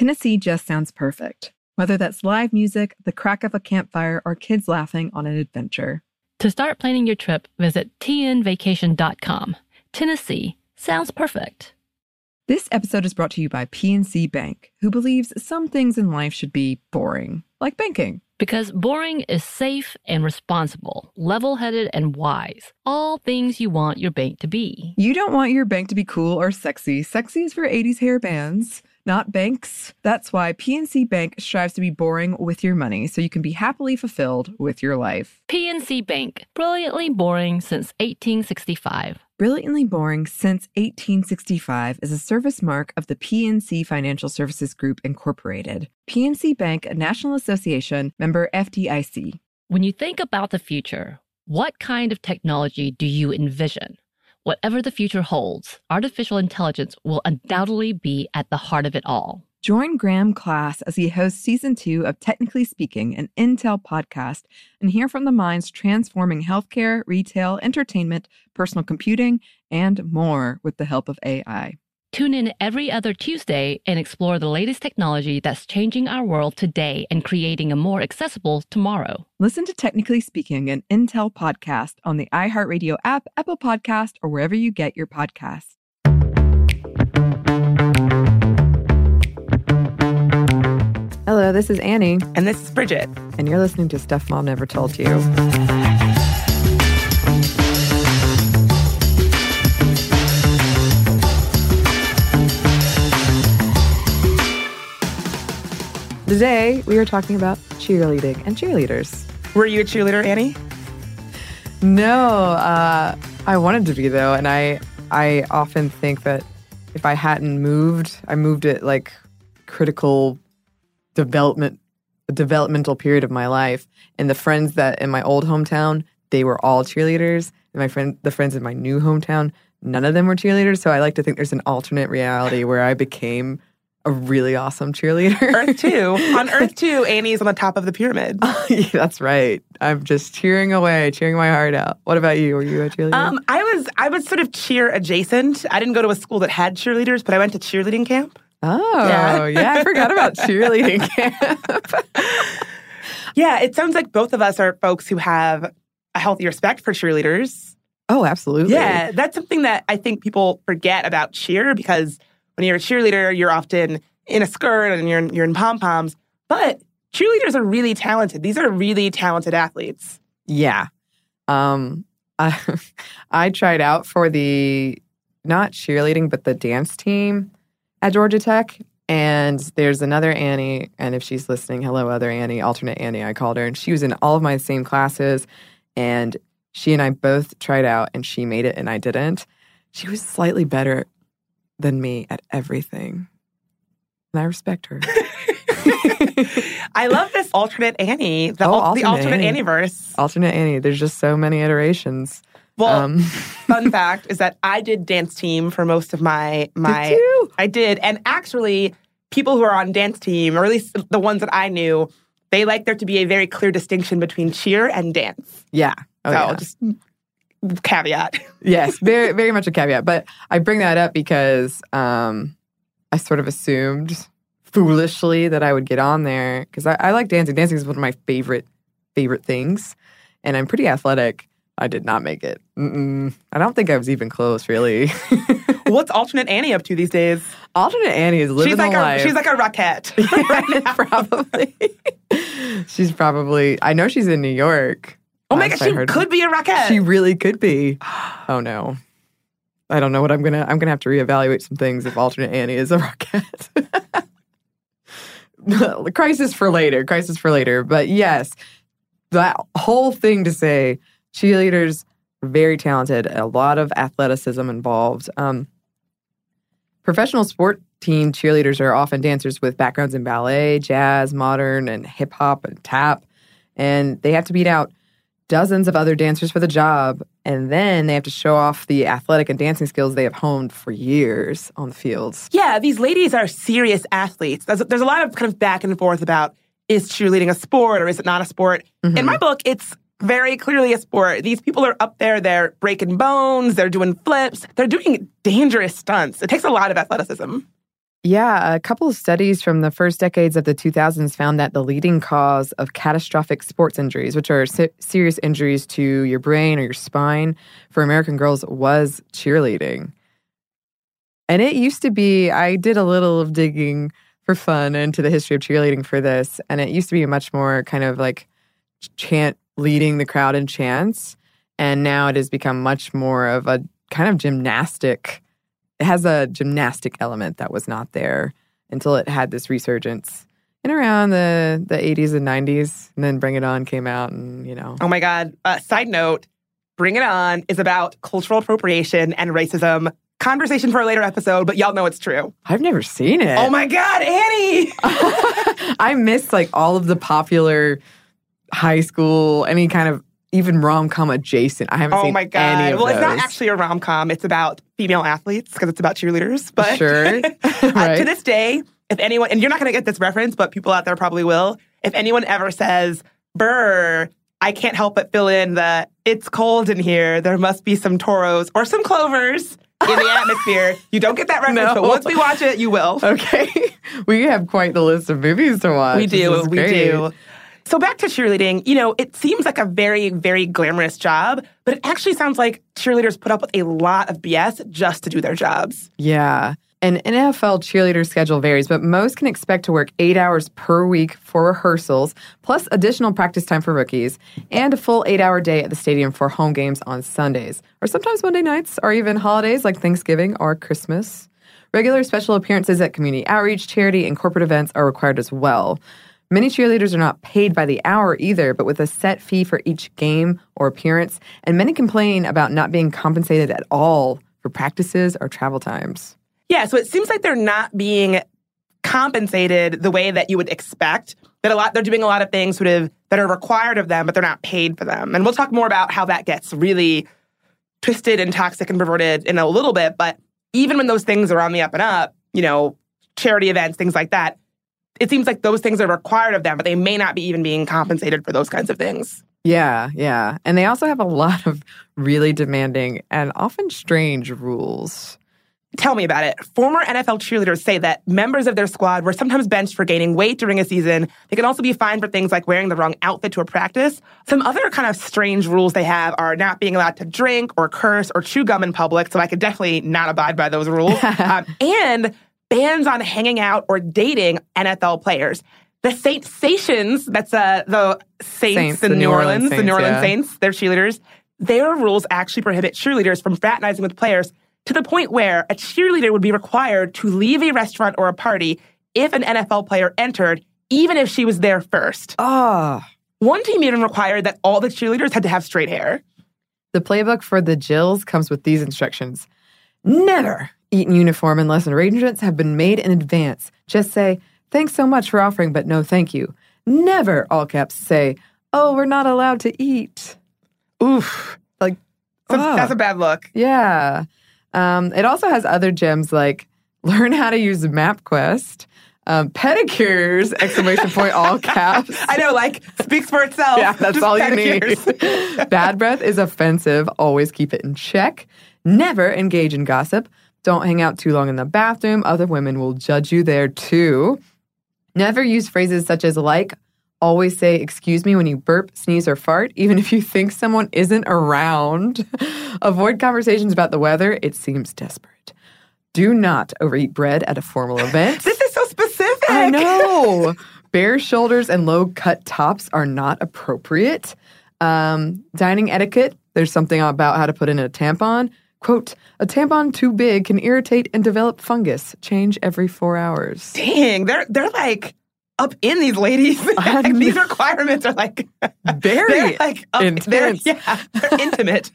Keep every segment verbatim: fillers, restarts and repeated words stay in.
Tennessee just sounds perfect. Whether that's live music, the crack of a campfire, or kids laughing on an adventure. To start planning your trip, visit T N vacation dot com. Tennessee sounds perfect. This episode is brought to you by P N C Bank, who believes some things in life should be boring, like banking. Because boring is safe and responsible, level-headed and wise. All things you want your bank to be. You don't want your bank to be cool or sexy. Sexy is for eighties hair bands, not banks. That's why P N C Bank strives to be boring with your money so you can be happily fulfilled with your life. P N C Bank, brilliantly boring since eighteen sixty-five. Brilliantly Boring Since eighteen sixty-five is a service mark of the P N C Financial Services Group, Incorporated. P N C Bank, a National Association, member F D I C. When you think about the future, what kind of technology do you envision? Whatever the future holds, artificial intelligence will undoubtedly be at the heart of it all. Join Graham Class as he hosts season two of Technically Speaking, an Intel podcast, and hear from the minds transforming healthcare, retail, entertainment, personal computing, and more with the help of A I. Tune in every other Tuesday and explore the latest technology that's changing our world today and creating a more accessible tomorrow. Listen to Technically Speaking, an Intel podcast on the iHeartRadio app, Apple Podcast, or wherever you get your podcasts. Hello, this is Annie. And this is Bridget. And you're listening to Stuff Mom Never Told You. Today, we are talking about cheerleading and cheerleaders. Were you a cheerleader, Annie? No, uh, I wanted to be, though. And I, I often think that if I hadn't moved, I moved at, like, critical development, developmental period of my life. And the friends that in my old hometown, they were all cheerleaders. And my friend, the friends in my new hometown, none of them were cheerleaders. So I like to think there's an alternate reality where I became a really awesome cheerleader. Earth two. On Earth two, Annie's on the top of the pyramid. Yeah, that's right. I'm just cheering away, cheering my heart out. What about you? Were you a cheerleader? Um, I was I was sort of cheer adjacent. I didn't go to a school that had cheerleaders, but I went to cheerleading camp. Oh, yeah. yeah, I forgot about cheerleading camp. Yeah, it sounds like both of us are folks who have a healthy respect for cheerleaders. Oh, absolutely. Yeah, that's something that I think people forget about cheer, because when you're a cheerleader, you're often in a skirt and you're, you're in pom-poms. But cheerleaders are really talented. These are really talented athletes. Yeah. Um, I, I tried out for the, not cheerleading, but the dance team at Georgia Tech, and there's another Annie, and if she's listening, hello, other Annie, alternate Annie, I called her, and she was in all of my same classes, and she and I both tried out, and she made it, and I didn't. She was slightly better than me at everything, and I respect her. I love this alternate Annie, the, oh, al- alternate the alternate Annie. Annie-verse. Alternate Annie, there's just so many iterations. Well, um, fun fact is that I did dance team for most of my my. Did you? I did, and actually, people who are on dance team, or at least the ones that I knew, they like there to be a very clear distinction between cheer and dance. Yeah. Oh, so yeah. just caveat. Yes, very very much a caveat. But I bring that up because um, I sort of assumed foolishly that I would get on there because I, I like dancing. Dancing is one of my favorite favorite things, and I'm pretty athletic. I did not make it. Mm-mm. I don't think I was even close, really. What's alternate Annie up to these days? Alternate Annie is living she's like a a, life. She's like a rockette. Yeah, probably. She's probably, I know she's in New York. Oh my God, she could be a rockette. She really could be. Oh no. I don't know what I'm going to, I'm going to have to reevaluate some things if alternate Annie is a rockette. Crisis for later, crisis for later. But yes, that whole thing to say, cheerleaders are very talented, a lot of athleticism involved. Um, professional sport team cheerleaders are often dancers with backgrounds in ballet, jazz, modern, and hip-hop and tap. And they have to beat out dozens of other dancers for the job. And then they have to show off the athletic and dancing skills they have honed for years on the fields. Yeah, these ladies are serious athletes. There's, there's a lot of kind of back and forth about, is cheerleading a sport or is it not a sport? Mm-hmm. In my book, it's very clearly a sport. These people are up there, they're breaking bones, they're doing flips, they're doing dangerous stunts. It takes a lot of athleticism. Yeah, a couple of studies from the first decades of the two thousands found that the leading cause of catastrophic sports injuries, which are se- serious injuries to your brain or your spine for American girls, was cheerleading. And it used to be, I did a little of digging for fun into the history of cheerleading for this, and it used to be much more kind of like chant, leading the crowd in chants, and now it has become much more of a kind of gymnastic. It has a gymnastic element that was not there until it had this resurgence in around the, the eighties and nineties. And then Bring It On came out and, you know. Oh my God. Uh, side note, Bring It On is about cultural appropriation and racism. Conversation for a later episode, but y'all know it's true. I've never seen it. Oh my God, Annie! I missed like all of the popular high school, any kind of even rom-com adjacent. I haven't oh seen my God. any of well, those. It's not actually a rom-com. It's about female athletes because it's about cheerleaders. But sure. uh, right. to this day, if anyone, and you're not going to get this reference, but people out there probably will, if anyone ever says, "Brr, I can't help but fill in the, it's cold in here, there must be some toros or some clovers in the atmosphere," you don't get that reference, No. but once we watch it, you will. Okay. We have quite the list of movies to watch. We do, This is we great. do. So back to cheerleading, you know, it seems like a very, very glamorous job, but it actually sounds like cheerleaders put up with a lot of B S just to do their jobs. Yeah. An N F L cheerleader schedule varies, but most can expect to work eight hours per week for rehearsals, plus additional practice time for rookies, and a full eight-hour day at the stadium for home games on Sundays, or sometimes Monday nights, or even holidays like Thanksgiving or Christmas. Regular special appearances at community outreach, charity, and corporate events are required as well. Many cheerleaders are not paid by the hour either, but with a set fee for each game or appearance, and many complain about not being compensated at all for practices or travel times. Yeah, so it seems like they're not being compensated the way that you would expect. That a lot they're doing a lot of things sort of that are required of them, but they're not paid for them. And we'll talk more about how that gets really twisted and toxic and perverted in a little bit. But even when those things are on the up and up, you know, charity events, things like that, it seems like those things are required of them, but they may not be even being compensated for those kinds of things. Yeah, yeah. And they also have a lot of really demanding and often strange rules. Tell me about it. Former N F L cheerleaders say that members of their squad were sometimes benched for gaining weight during a season. They can also be fined for things like wearing the wrong outfit to a practice. Some other kind of strange rules they have are not being allowed to drink or curse or chew gum in public, so I could definitely not abide by those rules. um, and bans on hanging out or dating N F L players. The Saint Sations, that's uh, the Saints, Saints in the New, New Orleans, Orleans the Saints, New Orleans yeah. Saints, they're cheerleaders. Their rules actually prohibit cheerleaders from fraternizing with players to the point where a cheerleader would be required to leave a restaurant or a party if an N F L player entered, even if she was there first. Oh. One team even required that all the cheerleaders had to have straight hair. The playbook for the Jills comes with these instructions. Never eat in uniform unless arrangements have been made in advance. Just say, thanks so much for offering, but no thank you. Never, all caps, say, oh, we're not allowed to eat. Oof. Like, So oh. that's a bad look. Yeah. Um, it also has other gems like learn how to use MapQuest, um, pedicures, exclamation point, all caps. I know, like, speaks for itself. Yeah, that's Just all you pedicures. need. Bad breath is offensive. Always keep it in check. Never engage in gossip. Don't hang out too long in the bathroom. Other women will judge you there too. Never use phrases such as like. Always say, excuse me, when you burp, sneeze, or fart, even if you think someone isn't around. Avoid conversations about the weather. It seems desperate. Do not overeat bread at a formal event. This is so specific. I know. Bare shoulders and low-cut tops are not appropriate. Um, dining etiquette, there's something about how to put in a tampon. Quote, a tampon too big can irritate and develop fungus. Change every four hours. Dang, they're they're like up in these ladies. Like, these requirements are like very they're like up, intense. They're, yeah, they're intimate.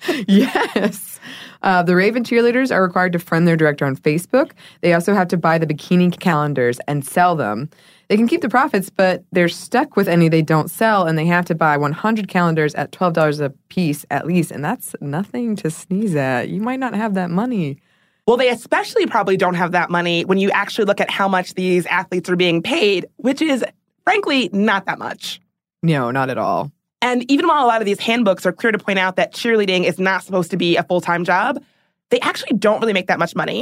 Yes. Uh, the Raven cheerleaders are required to friend their director on Facebook. They also have to buy the bikini calendars and sell them. They can keep the profits, but they're stuck with any they don't sell, and they have to buy one hundred calendars at twelve dollars a piece at least, and that's nothing to sneeze at. You might not have that money. Well, they especially probably don't have that money when you actually look at how much these athletes are being paid, which is, frankly, not that much. No, not at all. And even while a lot of these handbooks are clear to point out that cheerleading is not supposed to be a full-time job, they actually don't really make that much money.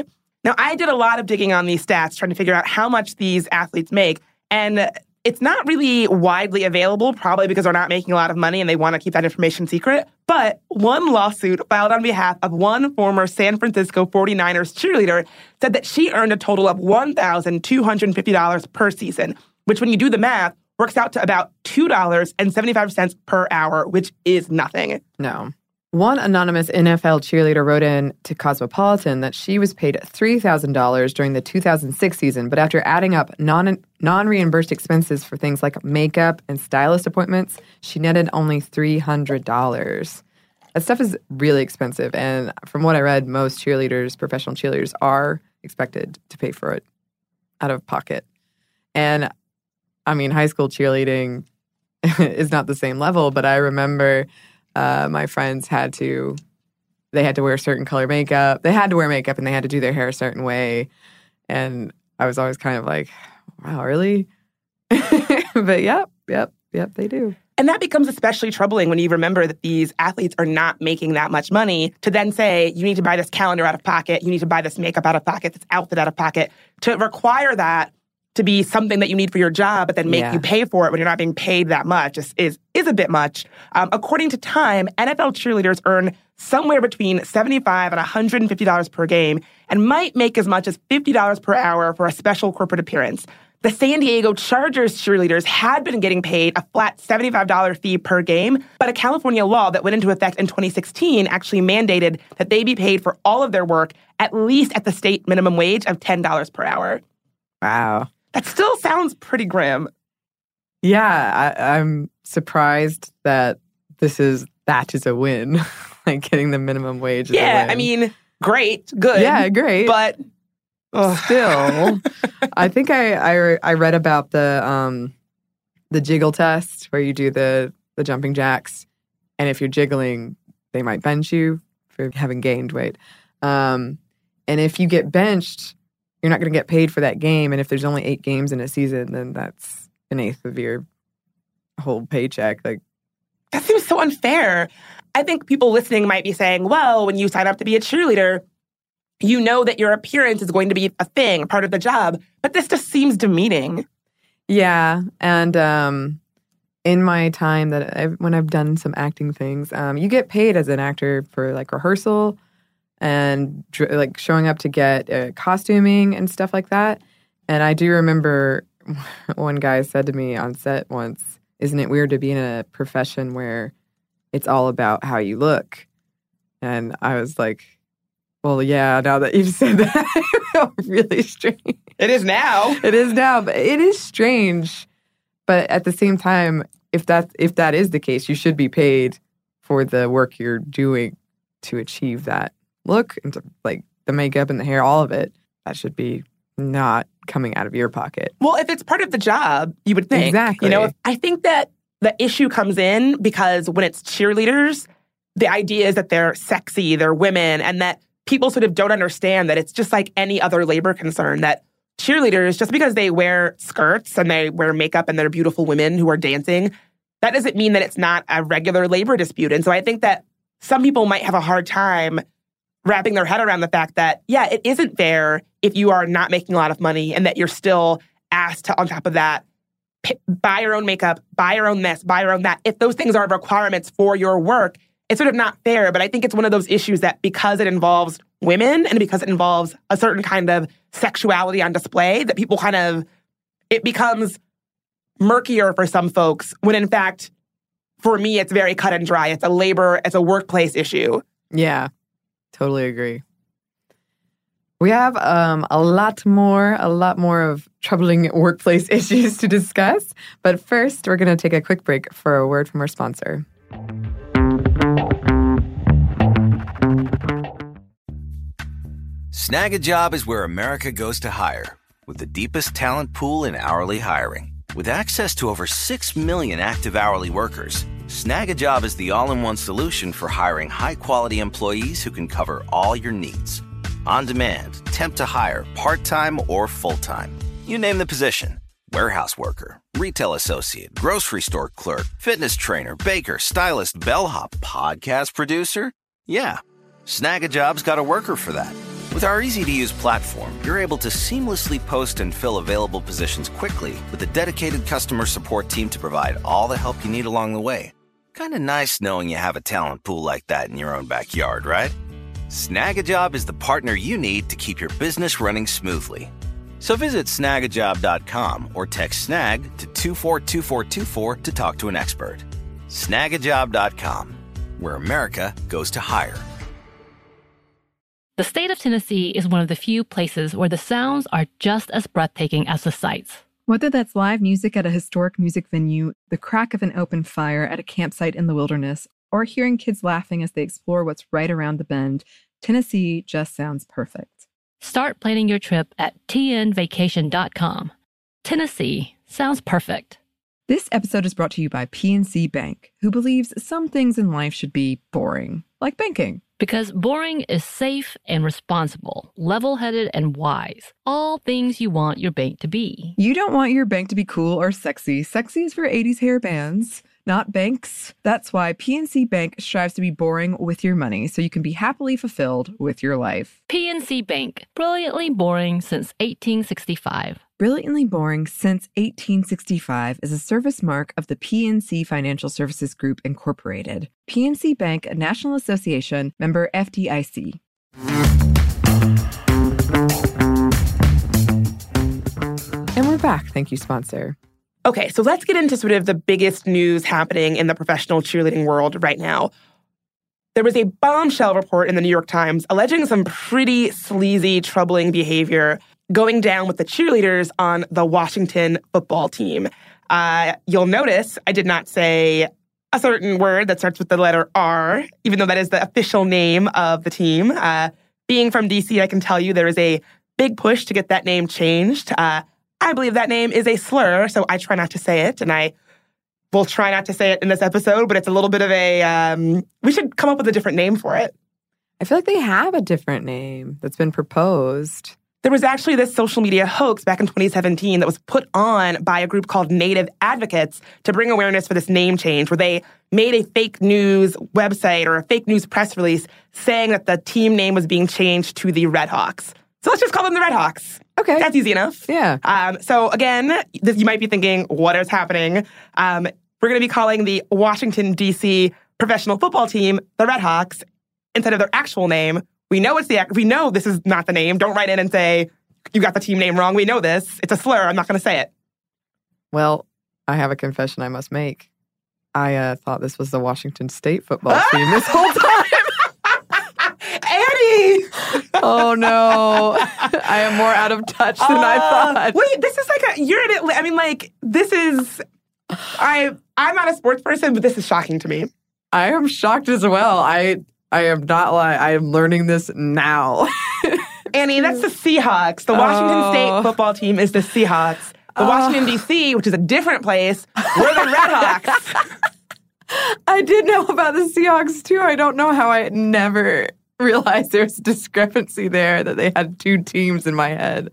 Now, I did a lot of digging on these stats, trying to figure out how much these athletes make. And it's not really widely available, probably because they're not making a lot of money and they want to keep that information secret. But one lawsuit filed on behalf of one former San Francisco forty-niners cheerleader said that she earned a total of one thousand two hundred fifty dollars per season, which when you do the math, works out to about two dollars and seventy-five cents per hour, which is nothing. No. One anonymous N F L cheerleader wrote in to Cosmopolitan that she was paid three thousand dollars during the two thousand six season, but after adding up non, non-reimbursed expenses for things like makeup and stylist appointments, she netted only three hundred dollars. That stuff is really expensive, and from what I read, most cheerleaders, professional cheerleaders, are expected to pay for it out of pocket. And, I mean, high school cheerleading is not the same level, but I remember... Uh, my friends had to, they had to wear certain color makeup. They had to wear makeup and they had to do their hair a certain way. And I was always kind of like, wow, really? But yep, yep, yep, they do. And that becomes especially troubling when you remember that these athletes are not making that much money to then say, you need to buy this calendar out of pocket, you need to buy this makeup out of pocket, this outfit out of pocket, to require that to be something that you need for your job, but then make yeah. you pay for it when you're not being paid that much is is, is a bit much. Um, according to Time, N F L cheerleaders earn somewhere between seventy-five dollars and one hundred fifty dollars per game and might make as much as fifty dollars per hour for a special corporate appearance. The San Diego Chargers cheerleaders had been getting paid a flat seventy-five dollars fee per game, but a California law that went into effect in twenty sixteen actually mandated that they be paid for all of their work at least at the state minimum wage of ten dollars per hour. Wow. That still sounds pretty grim. Yeah, I, I'm surprised that this is that is a win. Like getting the minimum wage is yeah, a win. I mean, great, good. Yeah, great. But ugh. Still, I think I, I I read about the um the jiggle test where you do the the jumping jacks, and if you're jiggling, they might bench you for having gained weight. Um, and if you get benched, you're not going to get paid for that game. And if there's only eight games in a season, then that's an eighth of your whole paycheck. Like, that seems so unfair. I think people listening might be saying, well, when you sign up to be a cheerleader, you know that your appearance is going to be a thing, part of the job. But this just seems demeaning. Yeah. And um, in my time that I've, when I've done some acting things, um, you get paid as an actor for like rehearsal and dr- like showing up to get uh, costuming and stuff like that. And I do remember one guy said to me on set once, isn't it weird to be in a profession where it's all about how you look? And I was like, well, yeah, now that you've said that, I feel really strange. It is now. It is now, but it is strange. But at the same time, if that, if that is the case, you should be paid for the work you're doing to achieve that look, and to, like the makeup and the hair, all of it. That should be not coming out of your pocket. Well, if it's part of the job, you would think. Exactly. You know, I think that the issue comes in because when it's cheerleaders, the idea is that they're sexy, they're women, and that people sort of don't understand that it's just like any other labor concern, that cheerleaders, just because they wear skirts and they wear makeup and they're beautiful women who are dancing, that doesn't mean that it's not a regular labor dispute. And so I think that some people might have a hard time wrapping their head around the fact that, yeah, it isn't fair if you are not making a lot of money and that you're still asked to, on top of that, p- buy your own makeup, buy your own this, buy your own that. If those things are requirements for your work, it's sort of not fair. But I think it's one of those issues that because it involves women and because it involves a certain kind of sexuality on display, that people kind of, it becomes murkier for some folks when in fact, for me, it's very cut and dry. It's a labor, it's a workplace issue. Yeah. Totally agree. We have um, a lot more, a lot more of troubling workplace issues to discuss. But first, we're going to take a quick break for a word from our sponsor. Snag a Job is where America goes to hire, with the deepest talent pool in hourly hiring. With access to over six million active hourly workers, Snag a Job is the all-in-one solution for hiring high-quality employees who can cover all your needs. On demand, temp to hire, part-time or full-time. You name the position. Warehouse worker, retail associate, grocery store clerk, fitness trainer, baker, stylist, bellhop, podcast producer. Yeah, Snag a Job's got a worker for that. With our easy-to-use platform, you're able to seamlessly post and fill available positions quickly with a dedicated customer support team to provide all the help you need along the way. Kind of nice knowing you have a talent pool like that in your own backyard, right? Snag a Job is the partner you need to keep your business running smoothly. So visit snag a job dot com or text snag to two four two four two four to talk to an expert. snag a job dot com, where America goes to hire. The state of Tennessee is one of the few places where the sounds are just as breathtaking as the sights. Whether that's live music at a historic music venue, the crack of an open fire at a campsite in the wilderness, or hearing kids laughing as they explore what's right around the bend, Tennessee just sounds perfect. Start planning your trip at t n vacation dot com. Tennessee sounds perfect. This episode is brought to you by P N C Bank, who believes some things in life should be boring, like banking. Because boring is safe and responsible, level-headed and wise. All things you want your bank to be. You don't want your bank to be cool or sexy. Sexy is for eighties hair bands, not banks. That's why P N C Bank strives to be boring with your money so you can be happily fulfilled with your life. P N C Bank, brilliantly boring since eighteen sixty-five. Brilliantly Boring Since eighteen sixty-five is a service mark of the P N C Financial Services Group, Incorporated. P N C Bank, a National Association, member F D I C. And we're back. Thank you, sponsor. Okay, so let's get into sort of the biggest news happening in the professional cheerleading world right now. There was a bombshell report in the New York Times alleging some pretty sleazy, troubling behavior going down with the cheerleaders on the Washington football team. Uh, you'll notice I did not say a certain word that starts with the letter R, even though that is the official name of the team. Uh, being from D C, I can tell you there is a big push to get that name changed. Uh, I believe that name is a slur, so I try not to say it, and I will try not to say it in this episode, but it's a little bit of a, um, we should come up with a different name for it. I feel like they have a different name that's been proposed. There was actually this social media hoax back in twenty seventeen that was put on by a group called Native Advocates to bring awareness for this name change, where they made a fake news website or a fake news press release saying that the team name was being changed to the Red Hawks. So let's just call them the Red Hawks. Okay. That's easy enough. Yeah. Um, so again, this, you might be thinking, what is happening? Um, we're going to be calling the Washington, D C professional football team the Red Hawks instead of their actual name. We know it's the we know this is not the name. Don't write in and say you got the team name wrong. We know this. It's a slur. I'm not going to say it. Well, I have a confession I must make. I uh, thought this was the Washington State football team this whole time. Annie! Oh no, I am more out of touch than uh, I thought. Wait, this is like a you're in it. I mean, like this is. I I'm not a sports person, but this is shocking to me. I am shocked as well. I. I am not lying. I am learning this now. Annie, that's the Seahawks. The Washington oh. State football team is the Seahawks. The oh. Washington, D C, which is a different place, we're the Red Hawks. I did know about the Seahawks, too. I don't know how I never realized there was a discrepancy there, that they had two teams in my head.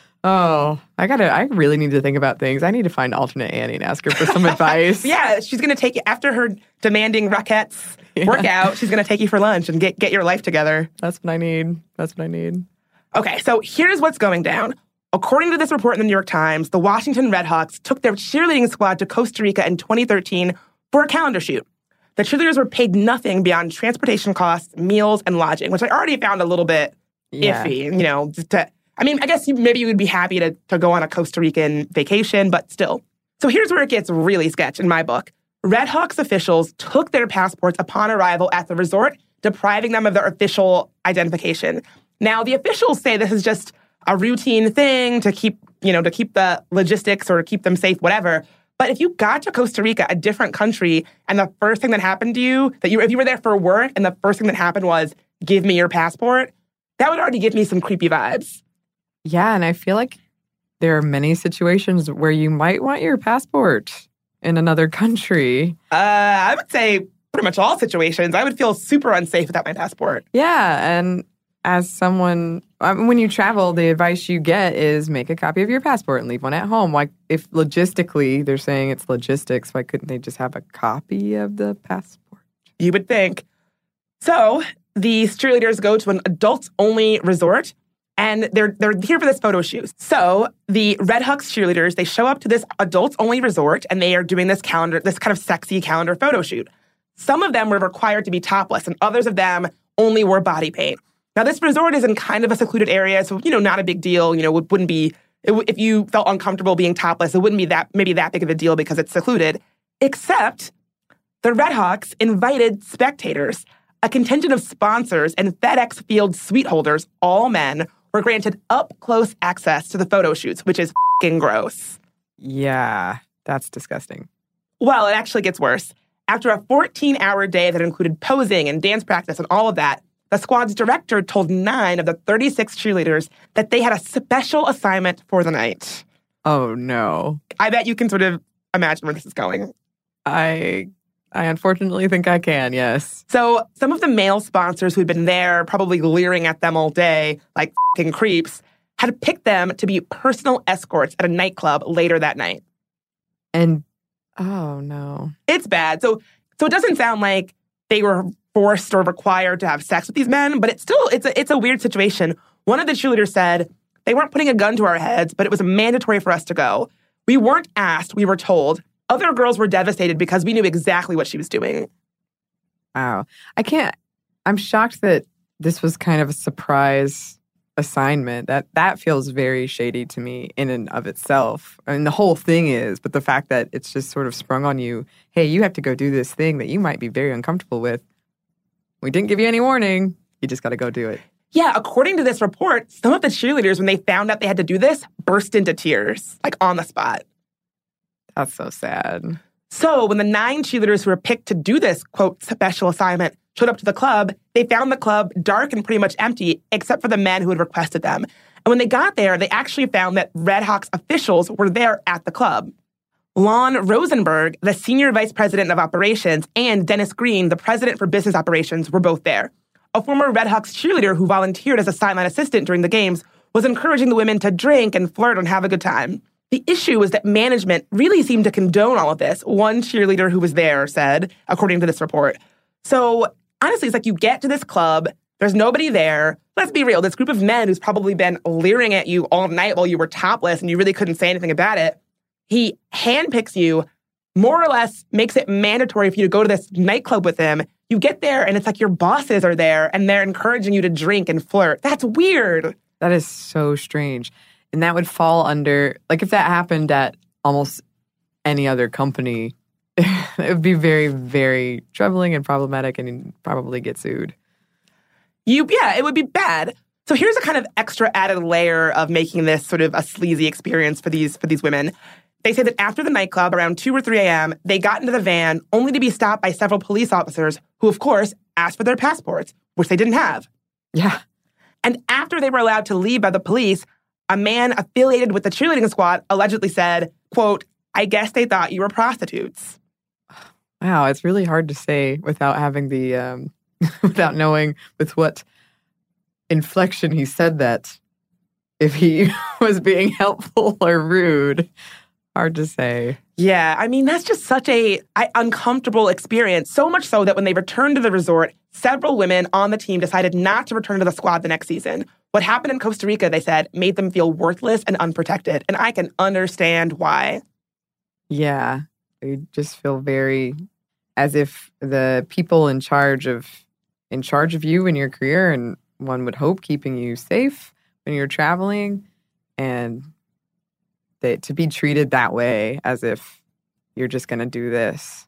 Oh, I gotta, I really need to think about things. I need to find alternate Annie and ask her for some advice. Yeah, she's going to take you, after her demanding Rockettes yeah. workout, she's going to take you for lunch and get, get your life together. That's what I need. That's what I need. Okay, so here's what's going down. According to this report in the New York Times, the Washington Redhawks took their cheerleading squad to Costa Rica in twenty thirteen for a calendar shoot. The cheerleaders were paid nothing beyond transportation costs, meals, and lodging, which I already found a little bit yeah. iffy, you know, just to... I mean, I guess you, maybe you would be happy to, to go on a Costa Rican vacation, but still. So here's where it gets really sketch in my book. Redhawks officials took their passports upon arrival at the resort, depriving them of their official identification. Now, the officials say this is just a routine thing to keep, you know, to keep the logistics or keep them safe, whatever. But if you got to Costa Rica, a different country, and the first thing that happened to you, that you if you were there for work, and the first thing that happened was, give me your passport, that would already give me some creepy vibes. Yeah, and I feel like there are many situations where you might want your passport in another country. Uh, I would say pretty much all situations. I would feel super unsafe without my passport. Yeah, and as someone, I mean, when you travel, the advice you get is make a copy of your passport and leave one at home. Like, if logistically they're saying it's logistics, why couldn't they just have a copy of the passport? You would think. So these cheerleaders go to an adults-only resort, and they're they're here for this photo shoot. So the Red Hawks cheerleaders, they show up to this adults-only resort, and they are doing this calendar, this kind of sexy calendar photo shoot. Some of them were required to be topless, and others of them only wore body paint. Now, this resort is in kind of a secluded area, so, you know, not a big deal. You know, it wouldn't be, it, if you felt uncomfortable being topless, it wouldn't be that, maybe that big of a deal because it's secluded. Except the Red Hawks invited spectators. A contingent of sponsors and FedEx Field suite holders, all men, were granted up-close access to the photo shoots, which is f***ing gross. Yeah, that's disgusting. Well, it actually gets worse. After a fourteen-hour day that included posing and dance practice and all of that, the squad's director told nine of the thirty-six cheerleaders that they had a special assignment for the night. Oh, no. I bet you can sort of imagine where this is going. I I unfortunately think I can, yes. So some of the male sponsors who'd been there, probably leering at them all day, like f***ing creeps, had picked them to be personal escorts at a nightclub later that night. And, oh, no. It's bad. So so it doesn't sound like they were forced or required to have sex with these men, but it's still, it's a, it's a weird situation. One of the cheerleaders said, they weren't putting a gun to our heads, but it was mandatory for us to go. We weren't asked, we were told. Other girls were devastated because we knew exactly what she was doing. Wow. I can't, I'm shocked that this was kind of a surprise assignment. That that feels very shady to me in and of itself. I mean, the whole thing is, but the fact that it's just sort of sprung on you, hey, you have to go do this thing that you might be very uncomfortable with. We didn't give you any warning. You just got to go do it. Yeah, according to this report, some of the cheerleaders, when they found out they had to do this, burst into tears, like on the spot. That's so sad. So when the nine cheerleaders who were picked to do this, quote, special assignment showed up to the club, they found the club dark and pretty much empty, except for the men who had requested them. And when they got there, they actually found that Red Hawks officials were there at the club. Lon Rosenberg, the senior vice president of operations, and Dennis Green, the president for business operations, were both there. A former Red Hawks cheerleader who volunteered as a sideline assistant during the games was encouraging the women to drink and flirt and have a good time. The issue was that management really seemed to condone all of this, one cheerleader who was there said, according to this report. So honestly, it's like you get to this club, there's nobody there. Let's be real, this group of men who's probably been leering at you all night while you were topless and you really couldn't say anything about it, he handpicks you, more or less makes it mandatory for you to go to this nightclub with him. You get there and it's like your bosses are there and they're encouraging you to drink and flirt. That's weird. That is so strange. And that would fall under, like if that happened at almost any other company, it would be very, very troubling and problematic and you'd probably get sued. You, yeah, it would be bad. So here's a kind of extra added layer of making this sort of a sleazy experience for these for these women. They say that after the nightclub, around two or three a.m., they got into the van only to be stopped by several police officers who, of course, asked for their passports, which they didn't have. Yeah. And after they were allowed to leave by the police, a man affiliated with the cheerleading squad allegedly said, quote, I guess they thought you were prostitutes. Wow, it's really hard to say without having the, um, without knowing with what inflection he said that. If he was being helpful or rude. Hard to say. Yeah, I mean, that's just such a I, uncomfortable experience. So much so that when they returned to the resort, several women on the team decided not to return to the squad the next season. What happened in Costa Rica, they said, made them feel worthless and unprotected. And I can understand why. Yeah, they just feel very as if the people in charge of in charge of you and your career, and one would hope keeping you safe when you're traveling, and that to be treated that way as if you're just going to do this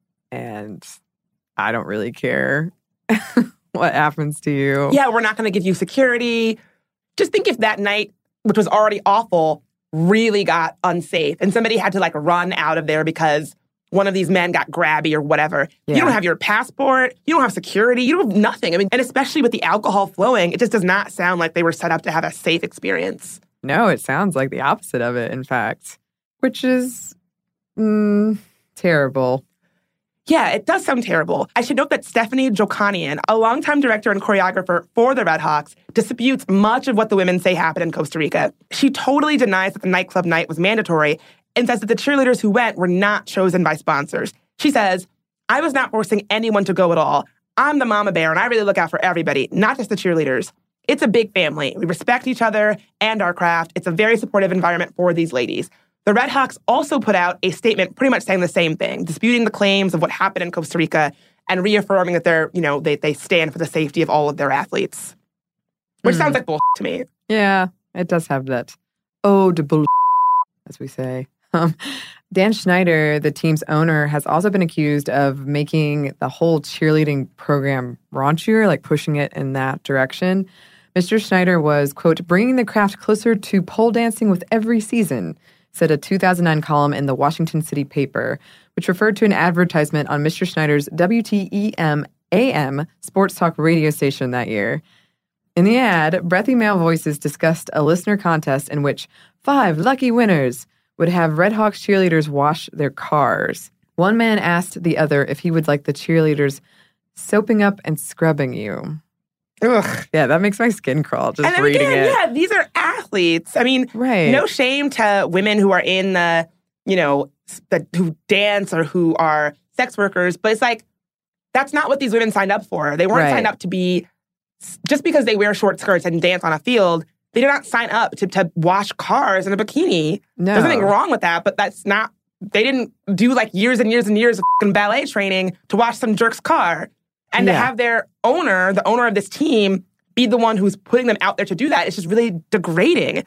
and I don't really care what happens to you. Yeah, we're not going to give you security. Just think if that night, which was already awful, really got unsafe and somebody had to like run out of there because one of these men got grabby or whatever. Yeah. You don't have your passport. You don't have security. You don't have nothing. I mean, and especially with the alcohol flowing, it just does not sound like they were set up to have a safe experience. No, it sounds like the opposite of it, in fact, which is mm, terrible. Yeah, it does sound terrible. I should note that Stephanie Jokanian, a longtime director and choreographer for the Red Hawks, disputes much of what the women say happened in Costa Rica. She totally denies that the nightclub night was mandatory and says that the cheerleaders who went were not chosen by sponsors. She says, I was not forcing anyone to go at all. I'm the mama bear, and I really look out for everybody, not just the cheerleaders. It's a big family. We respect each other and our craft. It's a very supportive environment for these ladies. The Red Hawks also put out a statement pretty much saying the same thing, disputing the claims of what happened in Costa Rica and reaffirming that they're, you know, they, they stand for the safety of all of their athletes. Which mm. sounds like bullshit to me. Yeah, it does have that oh de bull, as we say. Um, Dan Schneider, the team's owner, has also been accused of making the whole cheerleading program raunchier, like pushing it in that direction. Mister Schneider was, quote, bringing the craft closer to pole dancing with every season, said a two thousand nine column in the Washington City paper, which referred to an advertisement on Mister Schneider's W T E M A M sports talk radio station that year. In the ad, breathy male voices discussed a listener contest in which five lucky winners would have Red Hawks cheerleaders wash their cars. One man asked the other if he would like the cheerleaders soaping up and scrubbing you. Ugh. Yeah, that makes my skin crawl just and reading again, it. Yeah, these are athletes. I mean, right. no shame to women who are in the, you know, the, who dance or who are sex workers, but it's like, that's not what these women signed up for. They weren't right. signed up to be, just because they wear short skirts and dance on a field, they did not sign up to, to wash cars in a bikini. No. There's nothing wrong with that, but that's not, they didn't do like years and years and years of fucking ballet training to wash some jerk's car. And yeah. to have their owner, the owner of this team, be the one who's putting them out there to do that, it's just really degrading.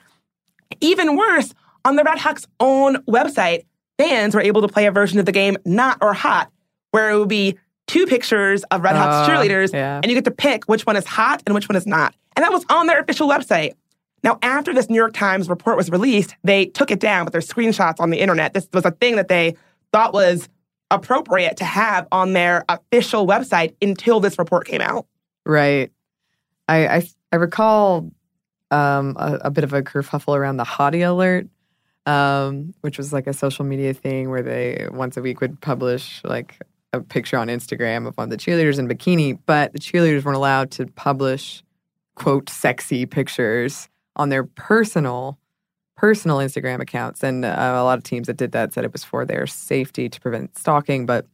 Even worse, on the Red Hawks' own website, fans were able to play a version of the game, Not or Hot, where it would be two pictures of Red Hawks uh, cheerleaders, yeah. and you get to pick which one is hot and which one is not. And that was on their official website. Now, after this New York Times report was released, they took it down, but there's screenshots on the internet. This was a thing that they thought was appropriate to have on their official website until this report came out. Right. I I, I recall um, a, a bit of a kerfuffle around the Hottie Alert, um, which was like a social media thing where they once a week would publish like a picture on Instagram of one of the cheerleaders in bikini, but the cheerleaders weren't allowed to publish, quote, sexy pictures on their personal personal Instagram accounts. And uh, a lot of teams that did that said it was for their safety to prevent stalking, but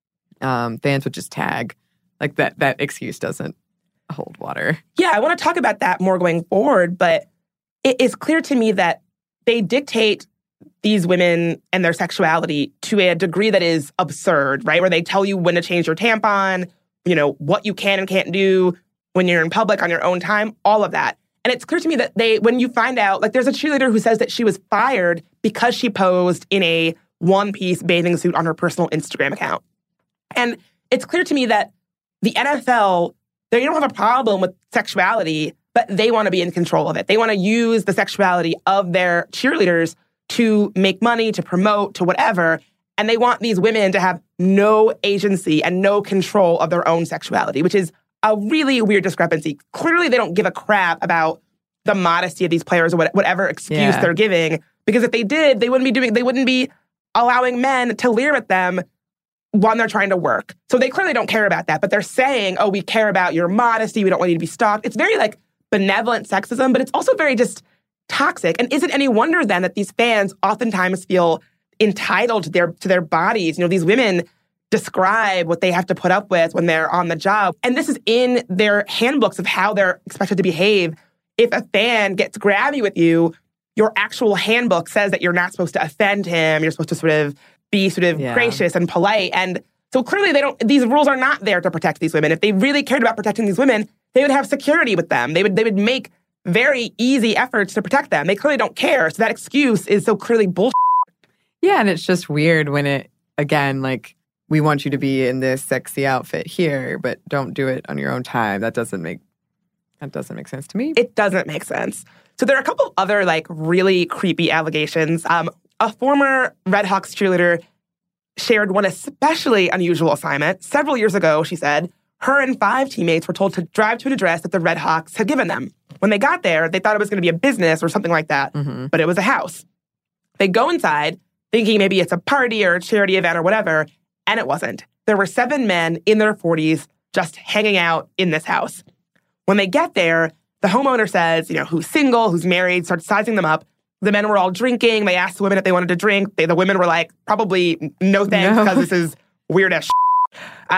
um, fans would just tag. Like that that excuse doesn't hold water. Yeah, I want to talk about that more going forward, but it is clear to me that they dictate these women and their sexuality to a degree that is absurd, right? Where they tell you when to change your tampon, you know, what you can and can't do when you're in public on your own time, all of that. And it's clear to me that they, when you find out, like there's a cheerleader who says that she was fired because she posed in a one-piece bathing suit on her personal Instagram account. And it's clear to me that the N F L, they don't have a problem with sexuality, but they want to be in control of it. They want to use the sexuality of their cheerleaders to make money, to promote, to whatever. And they want these women to have no agency and no control of their own sexuality, which is a really weird discrepancy. Clearly, they don't give a crap about the modesty of these players or whatever excuse yeah. they're giving. Because if they did, they wouldn't be doing, they wouldn't be allowing men to leer at them when they're trying to work. So they clearly don't care about that. But they're saying, oh, we care about your modesty. We don't want you to be stalked. It's very like benevolent sexism, but it's also very just toxic. And is it any wonder then that these fans oftentimes feel entitled to their to their bodies? You know, these women describe what they have to put up with when they're on the job. And this is in their handbooks of how they're expected to behave. If a fan gets grabby with you, your actual handbook says that you're not supposed to offend him. You're supposed to sort of be sort of yeah. gracious and polite. And so clearly they don't, these rules are not there to protect these women. If they really cared about protecting these women, they would have security with them. They would they would make very easy efforts to protect them. They clearly don't care. So that excuse is so clearly bullshit. Yeah, and it's just weird when it, again, like, we want you to be in this sexy outfit here, but don't do it on your own time. That doesn't make that doesn't make sense to me. It doesn't make sense. So there are a couple other like really creepy allegations. Um, a former Red Hawks cheerleader shared one especially unusual assignment. Several years ago, she said, her and five teammates were told to drive to an address that the Red Hawks had given them. When they got there, they thought it was going to be a business or something like that, mm-hmm. but it was a house. They go inside thinking maybe it's a party or a charity event or whatever, and it wasn't. There were seven men in their forties just hanging out in this house. When they get there, the homeowner says, you know, who's single, who's married, starts sizing them up. The men were all drinking. They asked the women if they wanted to drink. They, the women were like, probably no thanks, because no. this is weird as shit. Um,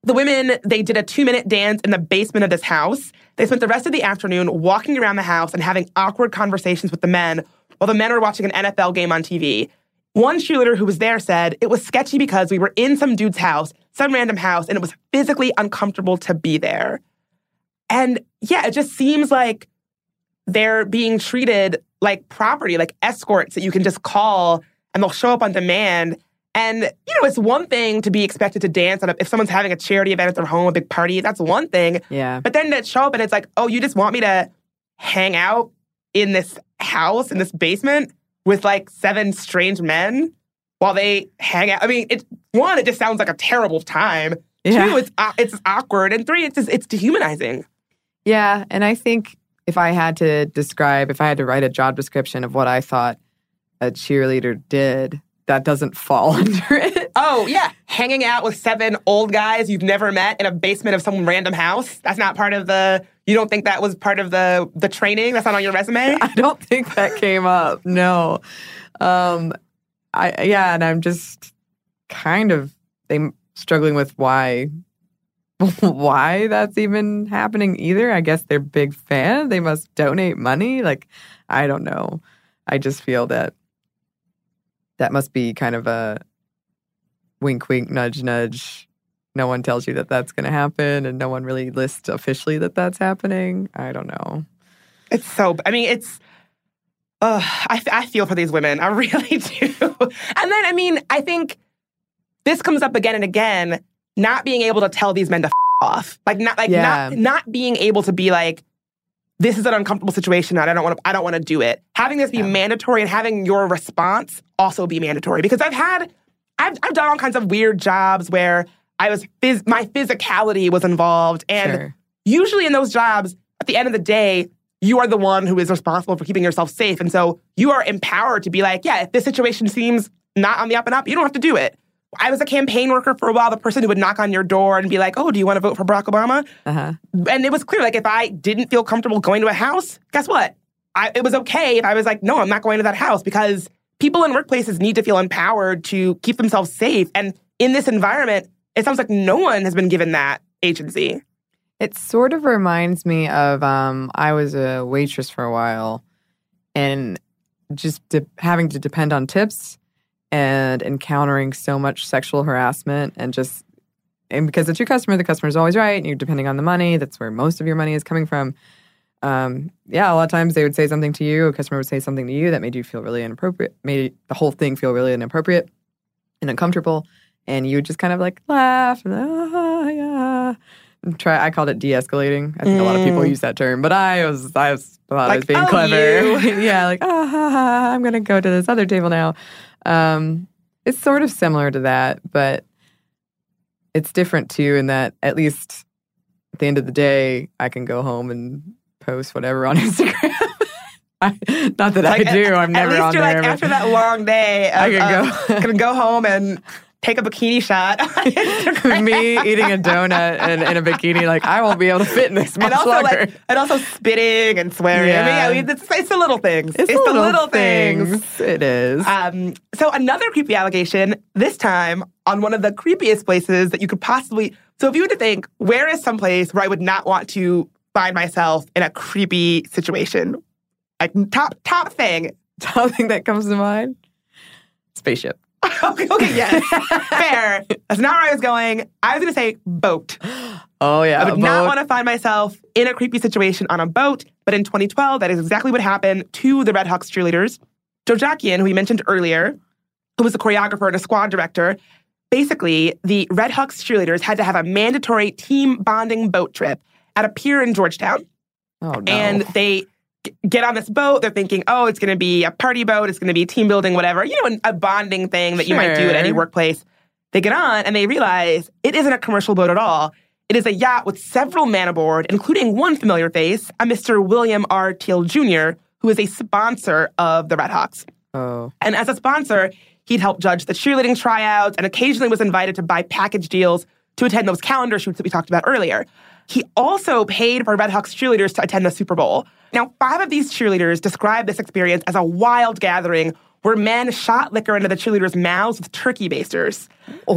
The women, they did a two-minute dance in the basement of this house. They spent the rest of the afternoon walking around the house and having awkward conversations with the men while the men were watching an N F L game on T V. One cheerleader who was there said, it was sketchy because we were in some dude's house, some random house, and it was physically uncomfortable to be there. And yeah, it just seems like they're being treated like property, like escorts that you can just call and they'll show up on demand. And, you know, it's one thing to be expected to dance. And if someone's having a charity event at their home, a big party, that's one thing. Yeah. But then to show up and it's like, oh, you just want me to hang out in this house, in this basement with like seven strange men while they hang out. I mean, it's one, it just sounds like a terrible time. Yeah. Two, it's uh, it's awkward. And three, it's just, it's dehumanizing. Yeah. And I think if I had to describe, if I had to write a job description of what I thought a cheerleader did, that doesn't fall under it. Oh, yeah. Hanging out with seven old guys you've never met in a basement of some random house. That's not part of the, you don't think that was part of the the training? That's not on your resume? I don't think that came up. No. Um, I yeah, and I'm just kind of I'm struggling with why why that's even happening either. I guess they're big fans. They must donate money. Like, I don't know. I just feel that that must be kind of a wink, wink, nudge, nudge. No one tells you that that's going to happen, and no one really lists officially that that's happening. I don't know. It's so, I mean, it's, uh, I, I feel for these women. I really do. And then, I mean, I think this comes up again and again, not being able to tell these men to f*** off. Like, not, like, Yeah. not, not being able to be like, this is an uncomfortable situation and I don't want to I don't want to do it. Having this be Yeah. mandatory and having your response also be mandatory. Because I've had I've I've done all kinds of weird jobs where I was phys- my physicality was involved. And Sure. usually in those jobs, at the end of the day, you are the one who is responsible for keeping yourself safe. And so you are empowered to be like, yeah, if this situation seems not on the up and up, you don't have to do it. I was a campaign worker for a while, the person who would knock on your door and be like, oh, do you want to vote for Barack Obama? Uh-huh. And it was clear, like, if I didn't feel comfortable going to a house, guess what? I, it was okay if I was like, no, I'm not going to that house, because people in workplaces need to feel empowered to keep themselves safe. And in this environment, it sounds like no one has been given that agency. It sort of reminds me of, um, I was a waitress for a while, and just de- having to depend on tips and encountering so much sexual harassment, and just, and because it's your customer, the customer's always right, and you're depending on the money. That's where most of your money is coming from. Um, yeah, a lot of times they would say something to you, a customer would say something to you that made you feel really inappropriate, made the whole thing feel really inappropriate and uncomfortable, and you would just kind of like laugh and, ah, yeah. And try. I called it de-escalating. I think a lot of people Mm. use that term, but I was, I was thought I was Like, being oh, clever. you. Yeah, like, ah, ha, ha, I'm going to go to this other table now. Um, it's sort of similar to that, but it's different too in that at least at the end of the day, I can go home and post whatever on Instagram. I, not that Like, I do. at, I'm never at least on you're there. like, but after that long day, of, I can of- go. can go home and take a bikini shot on Instagram. Me eating a donut and in a bikini, like, I won't be able to fit in this much And also, longer. like, and also spitting and swearing. Yeah. I mean, I mean it's, it's the little things. it's, the the little, little things. things. It is. Um, so another creepy allegation, this time on one of the creepiest places that you could possibly... So if you were to think, where is some place where I would not want to find myself in a creepy situation? Like, top top thing. Something that comes to mind? Spaceship. okay, okay, yes. Fair. That's not where I was going. I was going to say boat. Oh, yeah. I would a not boat. want to find myself in a creepy situation on a boat. But in twenty twelve, that is exactly what happened to the Red Hawks cheerleaders. Joe Jackian, who we mentioned earlier, who was a choreographer and a squad director, basically, the Red Hawks cheerleaders had to have a mandatory team bonding boat trip at a pier in Georgetown. Oh, no. And they g- get on this boat. They're thinking, oh, it's going to be a party boat. It's going to be team building, whatever. You know, a bonding thing that you might do at any Sure. workplace. They get on and they realize it isn't a commercial boat at all. It is a yacht with several men aboard, including one familiar face, a Mister William R. Teal Junior, who is a sponsor of the Red Hawks. Oh. And as a sponsor, he'd help judge the cheerleading tryouts and occasionally was invited to buy package deals to attend those calendar shoots that we talked about earlier. He also paid for Red Hawks cheerleaders to attend the Super Bowl. Now, five of these cheerleaders described this experience as a wild gathering where men shot liquor into the cheerleaders' mouths with turkey basters. Oh.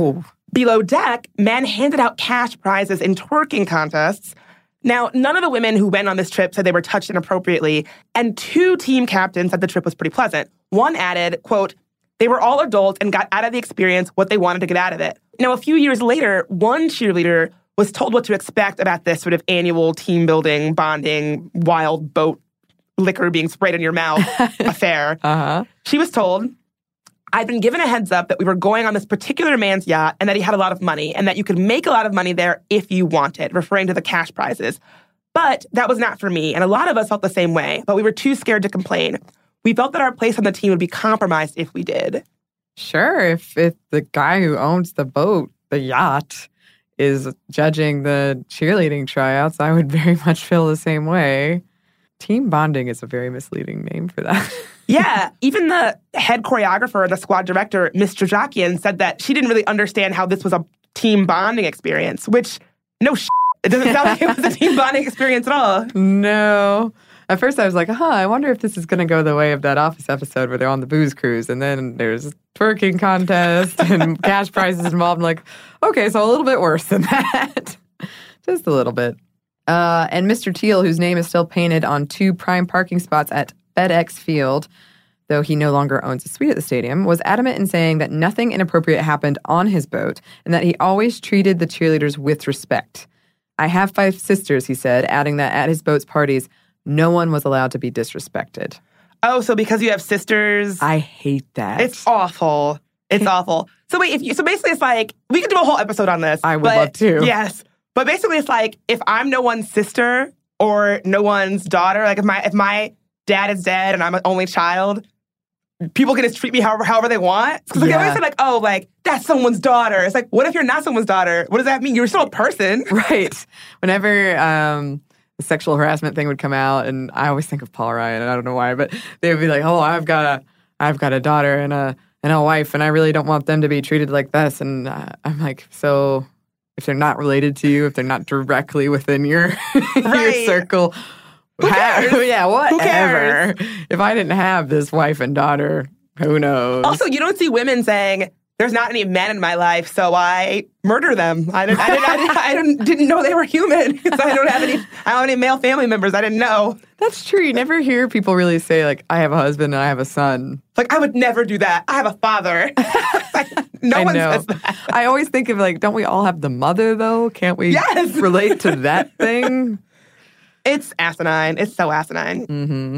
Below deck, men handed out cash prizes in twerking contests. Now, none of the women who went on this trip said they were touched inappropriately, and two team captains said the trip was pretty pleasant. One added, quote, they were all adults and got out of the experience what they wanted to get out of it. Now, a few years later, one cheerleader was told what to expect about this sort of annual team building, bonding, wild boat, liquor being sprayed in your mouth affair. Uh-huh. She was told, I'd been given a heads up that we were going on this particular man's yacht and that he had a lot of money and that you could make a lot of money there if you wanted, referring to the cash prizes. But that was not for me, and a lot of us felt the same way, but we were too scared to complain. We felt that our place on the team would be compromised if we did. Sure, if, if the guy who owns the boat, the yacht, is judging the cheerleading tryouts, I would very much feel the same way. Team bonding is a very misleading name for that. Yeah, even the head choreographer and the squad director, Miz Strajakian, said that she didn't really understand how this was a team bonding experience, which, no sh**, it doesn't sound like it was a team bonding experience at all. No. At first I was like, huh, I wonder if this is going to go the way of that Office episode where they're on the booze cruise and then there's a twerking contest and cash prizes involved. I'm like, okay, so a little bit worse than that. Just a little bit. Uh, and Mister Teal, whose name is still painted on two prime parking spots at FedEx Field, though he no longer owns a suite at the stadium, was adamant in saying that nothing inappropriate happened on his boat and that he always treated the cheerleaders with respect. I have five sisters, he said, adding that at his boat's parties, no one was allowed to be disrespected. Oh, so because you have sisters? I hate that. It's awful. It's awful. So wait, if you, so basically it's like, we could do a whole episode on this. I would but, love to. Yes. But basically it's like, if I'm no one's sister or no one's daughter, like if my if my dad is dead and I'm an only child, people can just treat me however, however they want. Because like, Yeah. they always say like, oh, like, that's someone's daughter. It's like, what if you're not someone's daughter? What does that mean? You're still a person. Right. Whenever um, the sexual harassment thing would come out, and I always think of Paul Ryan, and I don't know why, but they would be like, oh, I've got a, I've got a daughter and a, and a wife, and I really don't want them to be treated like this. And uh, I'm like, so if they're not related to you, if they're not directly within your, your Right. circle, Who cares? ha- yeah, whatever. cares? If I didn't have this wife and daughter, who knows? Also, you don't see women saying, there's not any men in my life, so I murder them. I didn't, I didn't, I didn't, I didn't, didn't know they were human. So I don't have any, I don't have any male family members. I didn't know. That's true. You never hear people really say, like, I have a husband and I have a son. Like, I would never do that. I have a father. Like, no I one know. says that. I always think of, like, don't we all have the mother, though? Can't we Yes. relate to that thing? It's asinine. It's so asinine. Mm-hmm.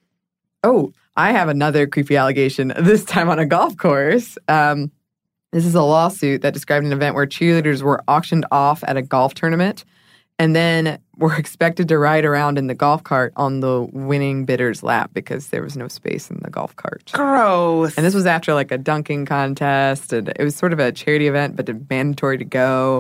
Oh, I have another creepy allegation, this time on a golf course. Um, this is a lawsuit that described an event where cheerleaders were auctioned off at a golf tournament and then were expected to ride around in the golf cart on the winning bidder's lap because there was no space in the golf cart. Gross. And this was after like a dunking contest, and it was sort of a charity event, but mandatory to go.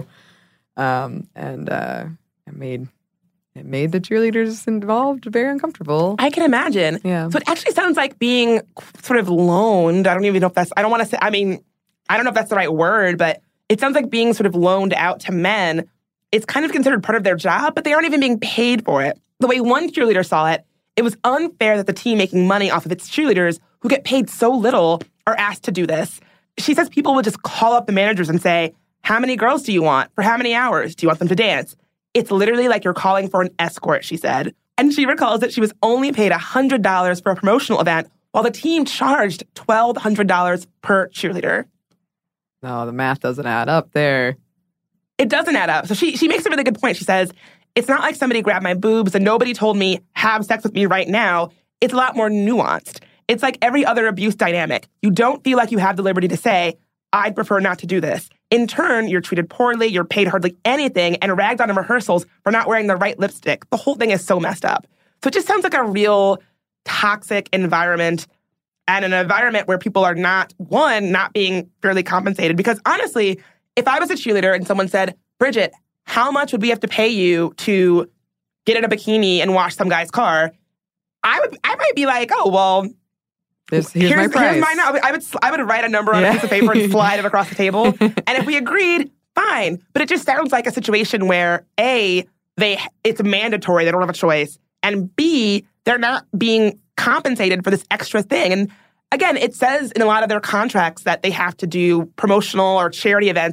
Um, and uh, it made it made the cheerleaders involved very uncomfortable. I can imagine. Yeah. So it actually sounds like being sort of loaned. I don't even know if that's, I don't want to say, I mean, I don't know if that's the right word, but it sounds like being sort of loaned out to men. It's kind of considered part of their job, but they aren't even being paid for it. The way one cheerleader saw it, it was unfair that the team making money off of its cheerleaders who get paid so little are asked to do this. She says people would just call up the managers and say, how many girls do you want? For how many hours? Do you want them to dance? It's literally like you're calling for an escort, she said. And she recalls that she was only paid one hundred dollars for a promotional event while the team charged twelve hundred dollars per cheerleader. No, the math doesn't add up there. It doesn't add up. So she she makes a really good point. She says, it's not like somebody grabbed my boobs and nobody told me, have sex with me right now. It's a lot more nuanced. It's like every other abuse dynamic. You don't feel like you have the liberty to say, I'd prefer not to do this. In turn, you're treated poorly, you're paid hardly anything, and ragged on in rehearsals for not wearing the right lipstick. The whole thing is so messed up. So it just sounds like a real toxic environment, and an environment where people are not, one, not being fairly compensated. Because honestly, if I was a cheerleader and someone said, Bridget, how much would we have to pay you to get in a bikini and wash some guy's car? I would, I might be like, oh, well, This, here's, my price. Here's my now. I would I would write a number on Yeah. a piece of paper and slide it across the table. And if we agreed, fine. But it just sounds like a situation where A, they it's mandatory, they don't have a choice, and B, they're not being compensated for this extra thing. And again, it says in a lot of their contracts that they have to do promotional or charity events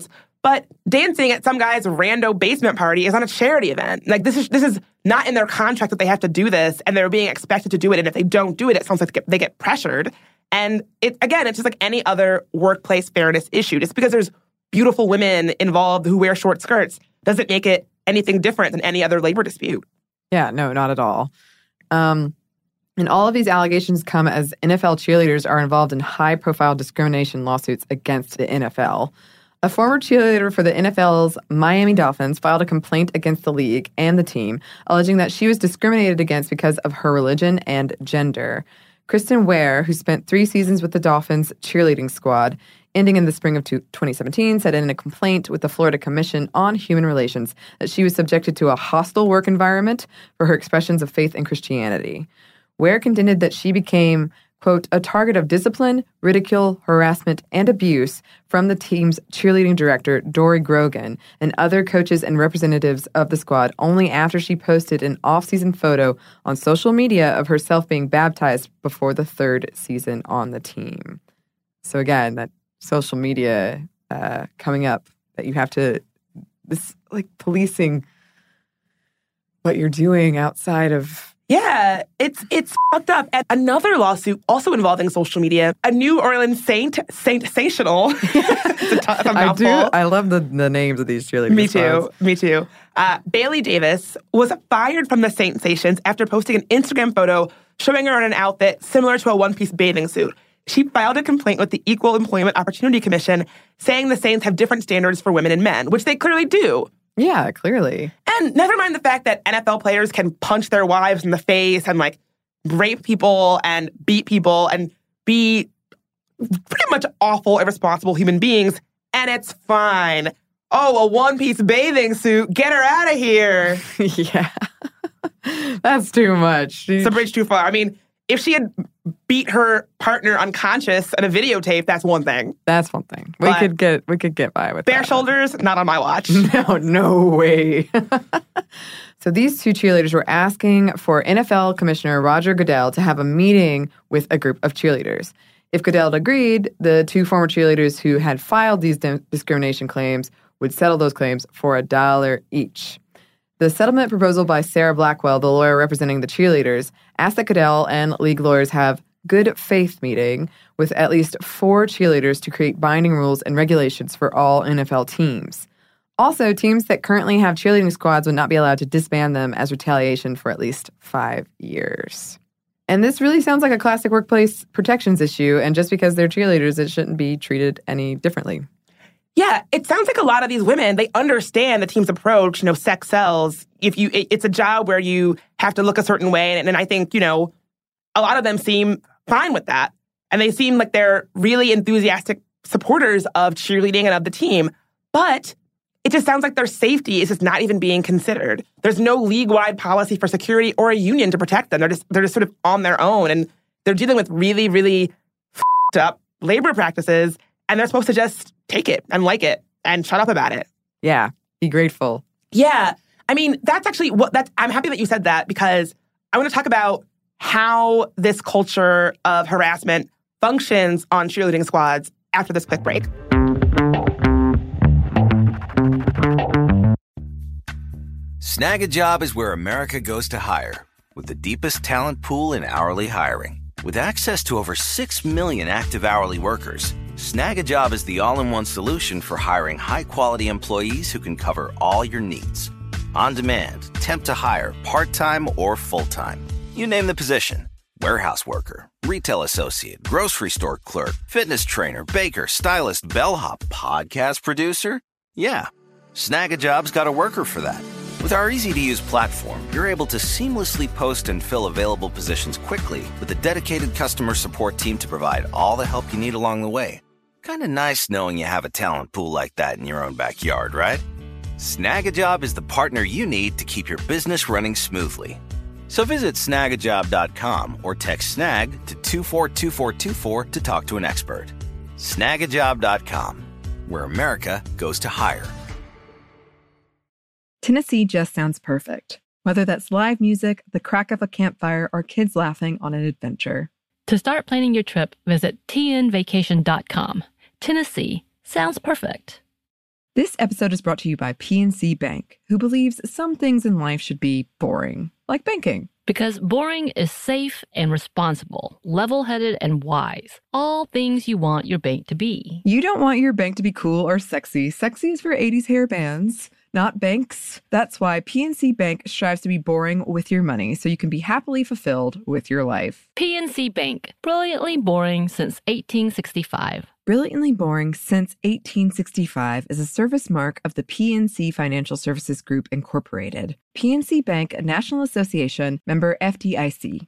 But dancing at some guy's rando basement party is on a charity event. Like, this is this is not in their contract that they have to do this, and they're being expected to do it. And if they don't do it, it sounds like they get, they get pressured. And it again, it's just like any other workplace fairness issue. Just because there's beautiful women involved who wear short skirts doesn't make it anything different than any other labor dispute. Yeah, no, not at all. Um, and all of these allegations come as N F L cheerleaders are involved in high-profile discrimination lawsuits against the N F L. A former cheerleader for the N F L's Miami Dolphins filed a complaint against the league and the team, alleging that she was discriminated against because of her religion and gender. Kristen Ware, who spent three seasons with the Dolphins cheerleading squad, ending in the spring of twenty seventeen, said in a complaint with the Florida Commission on Human Relations that she was subjected to a hostile work environment for her expressions of faith in Christianity. Ware contended that she became, quote, a target of discipline, ridicule, harassment, and abuse from the team's cheerleading director, Dory Grogan, and other coaches and representatives of the squad only after she posted an off-season photo on social media of herself being baptized before the third season on the team. So again, that social media uh, coming up, that you have to, this like policing what you're doing outside of. Yeah, it's it's fucked up. And another lawsuit also involving social media, a New Orleans Saint, Saint-sational. It's a t- it's a I do. mouthful. I love the, the names of these cheerleaders. Me too. Me too. Uh, Bailey Davis was fired from the Saint-sations after posting an Instagram photo showing her in an outfit similar to a one-piece bathing suit. She filed a complaint with the Equal Employment Opportunity Commission saying the Saints have different standards for women and men, which they clearly do. Yeah, clearly. And never mind the fact that N F L players can punch their wives in the face and, like, rape people and beat people and be pretty much awful, irresponsible human beings, and it's fine. Oh, a one-piece bathing suit. Get her out of here. Yeah. That's too much. It's a bridge too far. I mean, if she had beat her partner unconscious in a videotape, that's one thing. That's one thing. We But could get we could get by with bare that. shoulders, not on my watch. No, no way. So these two cheerleaders were asking for N F L Commissioner Roger Goodell to have a meeting with a group of cheerleaders. If Goodell agreed, the two former cheerleaders who had filed these di- discrimination claims would settle those claims for a dollar each. The settlement proposal by Sarah Blackwell, the lawyer representing the cheerleaders, asked that Goodell and league lawyers have good faith meeting with at least four cheerleaders to create binding rules and regulations for all N F L teams. Also, teams that currently have cheerleading squads would not be allowed to disband them as retaliation for at least five years. And this really sounds like a classic workplace protections issue, and just because they're cheerleaders, it shouldn't be treated any differently. Yeah, it sounds like a lot of these women, they understand the team's approach. You know, sex sells. If you, it, it's a job where you have to look a certain way. And, and I think, you know, a lot of them seem fine with that. And they seem like they're really enthusiastic supporters of cheerleading and of the team. But it just sounds like their safety is just not even being considered. There's no league-wide policy for security or a union to protect them. They're just, they're just sort of on their own. And they're dealing with really, really f***ed up labor practices. And they're supposed to just take it and like it and shut up about it. Yeah, be grateful. Yeah. I mean, that's actually what that's I'm happy that you said that, because I want to talk about how this culture of harassment functions on cheerleading squads after this quick break. Snag a Job is where America goes to hire, with the deepest talent pool in hourly hiring. With access to over six million active hourly workers, Snag a Job is the all-in-one solution for hiring high-quality employees who can cover all your needs. On demand, temp to hire, part-time or full-time. You name the position. Warehouse worker, retail associate, grocery store clerk, fitness trainer, baker, stylist, bellhop, podcast producer. Yeah, Snag a Job's got a worker for that. With our easy-to-use platform, you're able to seamlessly post and fill available positions quickly with a dedicated customer support team to provide all the help you need along the way. Kind of nice knowing you have a talent pool like that in your own backyard, right? Snag a Job is the partner you need to keep your business running smoothly. So visit snag a job dot com or text SNAG to two four two four two four to talk to an expert. snag a job dot com, where America goes to hire. Tennessee just sounds perfect, whether that's live music, the crack of a campfire, or kids laughing on an adventure. To start planning your trip, visit T N vacation dot com. Tennessee sounds perfect. This episode is brought to you by P N C Bank, who believes some things in life should be boring, like banking. Because boring is safe and responsible, level-headed and wise. All things you want your bank to be. You don't want your bank to be cool or sexy. Sexy is for eighties hair bands, not banks. That's why P N C Bank strives to be boring with your money so you can be happily fulfilled with your life. P N C Bank, brilliantly boring since eighteen sixty-five. Brilliantly Boring Since eighteen sixty-five is a service mark of the P N C Financial Services Group, Incorporated. P N C Bank, a National Association, member F D I C.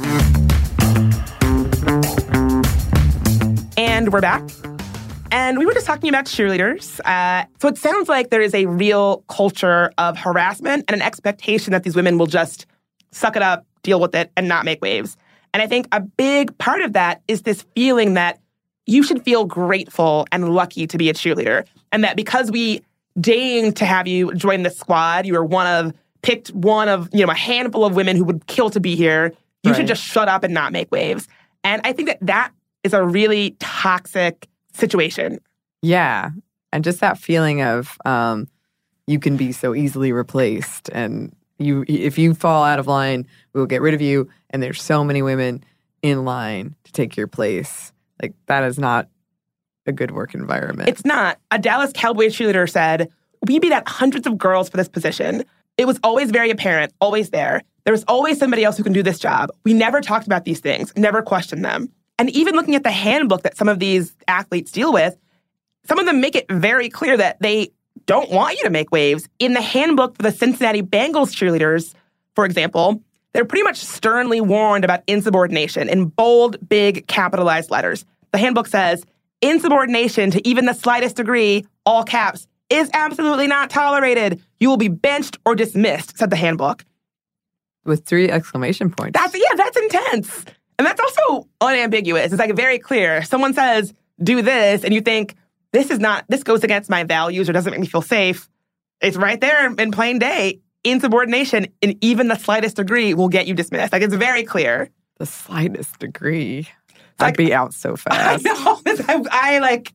And we're back. And we were just talking about cheerleaders. Uh, so it sounds like there is a real culture of harassment and an expectation that these women will just suck it up, deal with it, and not make waves. And I think a big part of that is this feeling that you should feel grateful and lucky to be a cheerleader. And that because we deigned to have you join the squad, you were one of, picked one of, you know, a handful of women who would kill to be here. You Right. should just shut up and not make waves. And I think that that is a really toxic situation. Yeah. And just that feeling of um, you can be so easily replaced. And you, if you fall out of line, we will get rid of you. And there's so many women in line to take your place. Like, that is not a good work environment. It's not. A Dallas Cowboys cheerleader said, "We beat out hundreds of girls for this position. It was always very apparent, always there. There was always somebody else who can do this job. We never talked about these things, never questioned them." And even looking at the handbook that some of these athletes deal with, some of them make it very clear that they don't want you to make waves. In the handbook for the Cincinnati Bengals cheerleaders, for example, they're pretty much sternly warned about insubordination in bold, big, capitalized letters. The handbook says, "Insubordination to even the slightest degree, all caps, is absolutely not tolerated. You will be benched or dismissed," said the handbook. With three exclamation points. That's, yeah, that's intense. And that's also unambiguous. It's like very clear. Someone says, "Do this," and you think, this is not, this goes against my values or doesn't make me feel safe. It's right there in plain day. Insubordination in even the slightest degree will get you dismissed. Like, it's very clear. The slightest degree. Like, I'd be out so I fast. know. This, I, I like,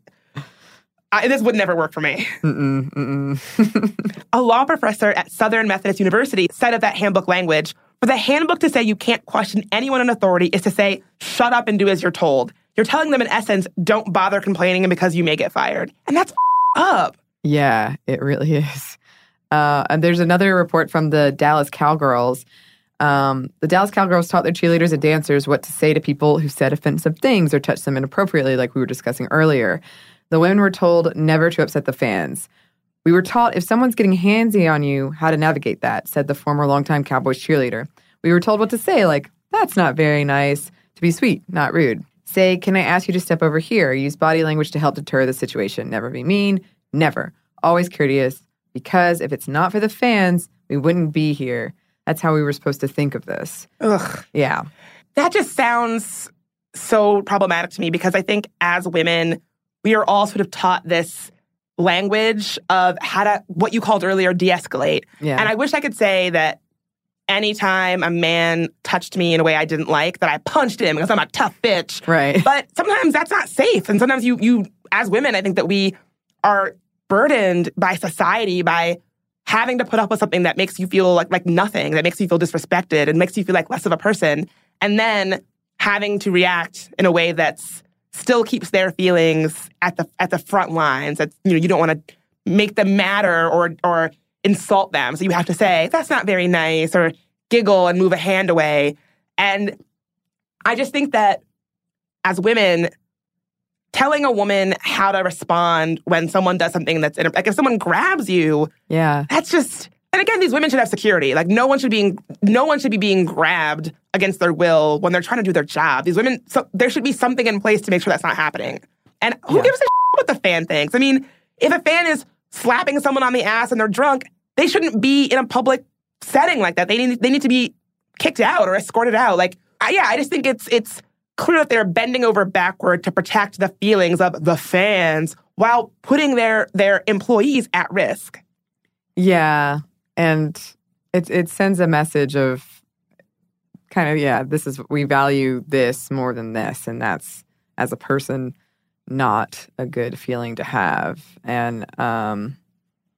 I, this would never work for me. Mm-mm, mm-mm. A law professor at Southern Methodist University said of that handbook language, "For the handbook to say you can't question anyone in authority is to say, shut up and do as you're told. You're telling them, in essence, don't bother complaining because you may get fired." And that's up. Yeah, it really is. Uh, and there's another report from the Dallas Cowgirls. Um, the Dallas Cowgirls taught their cheerleaders and dancers what to say to people who said offensive things or touched them inappropriately, like we were discussing earlier. The women were told never to upset the fans. "We were taught if someone's getting handsy on you, how to navigate that," said the former longtime Cowboys cheerleader. "We were told what to say, like, that's not very nice, to be sweet, not rude. Say, can I ask you to step over here? Use body language to help deter the situation. Never be mean, never. Always courteous, because if it's not for the fans, we wouldn't be here." That's how we were supposed to think of this. Ugh. Yeah. That just sounds so problematic to me because I think as women, we are all sort of taught this language of how to, what you called earlier, de-escalate. Yeah. And I wish I could say that anytime a man touched me in a way I didn't like, that I punched him because I'm a tough bitch. Right. But sometimes that's not safe. And sometimes you, you, as women, I think that we are burdened by society, by having to put up with something that makes you feel like, like nothing, that makes you feel disrespected and makes you feel like less of a person. And then having to react in a way that's still keeps their feelings at the at the front lines. That, you know, you don't want to make them matter or or insult them. So you have to say, that's not very nice, or giggle and move a hand away. And I just think that as women, telling a woman how to respond when someone does something that's, like if someone grabs you, Yeah. that's just, and again, these women should have security. Like no one should be, no one should be being grabbed against their will when they're trying to do their job. These women, so there should be something in place to make sure that's not happening. And who Yeah. gives a shit what the fan thinks? I mean, if a fan is slapping someone on the ass and they're drunk, they shouldn't be in a public setting like that. They need, they need to be kicked out or escorted out. Like, I, yeah, I just think it's it's clear that they're bending over backward to protect the feelings of the fans while putting their their employees at risk. Yeah. And it it sends a message of kind of, yeah, this is, we value this more than this. And that's, as a person, not a good feeling to have. And um,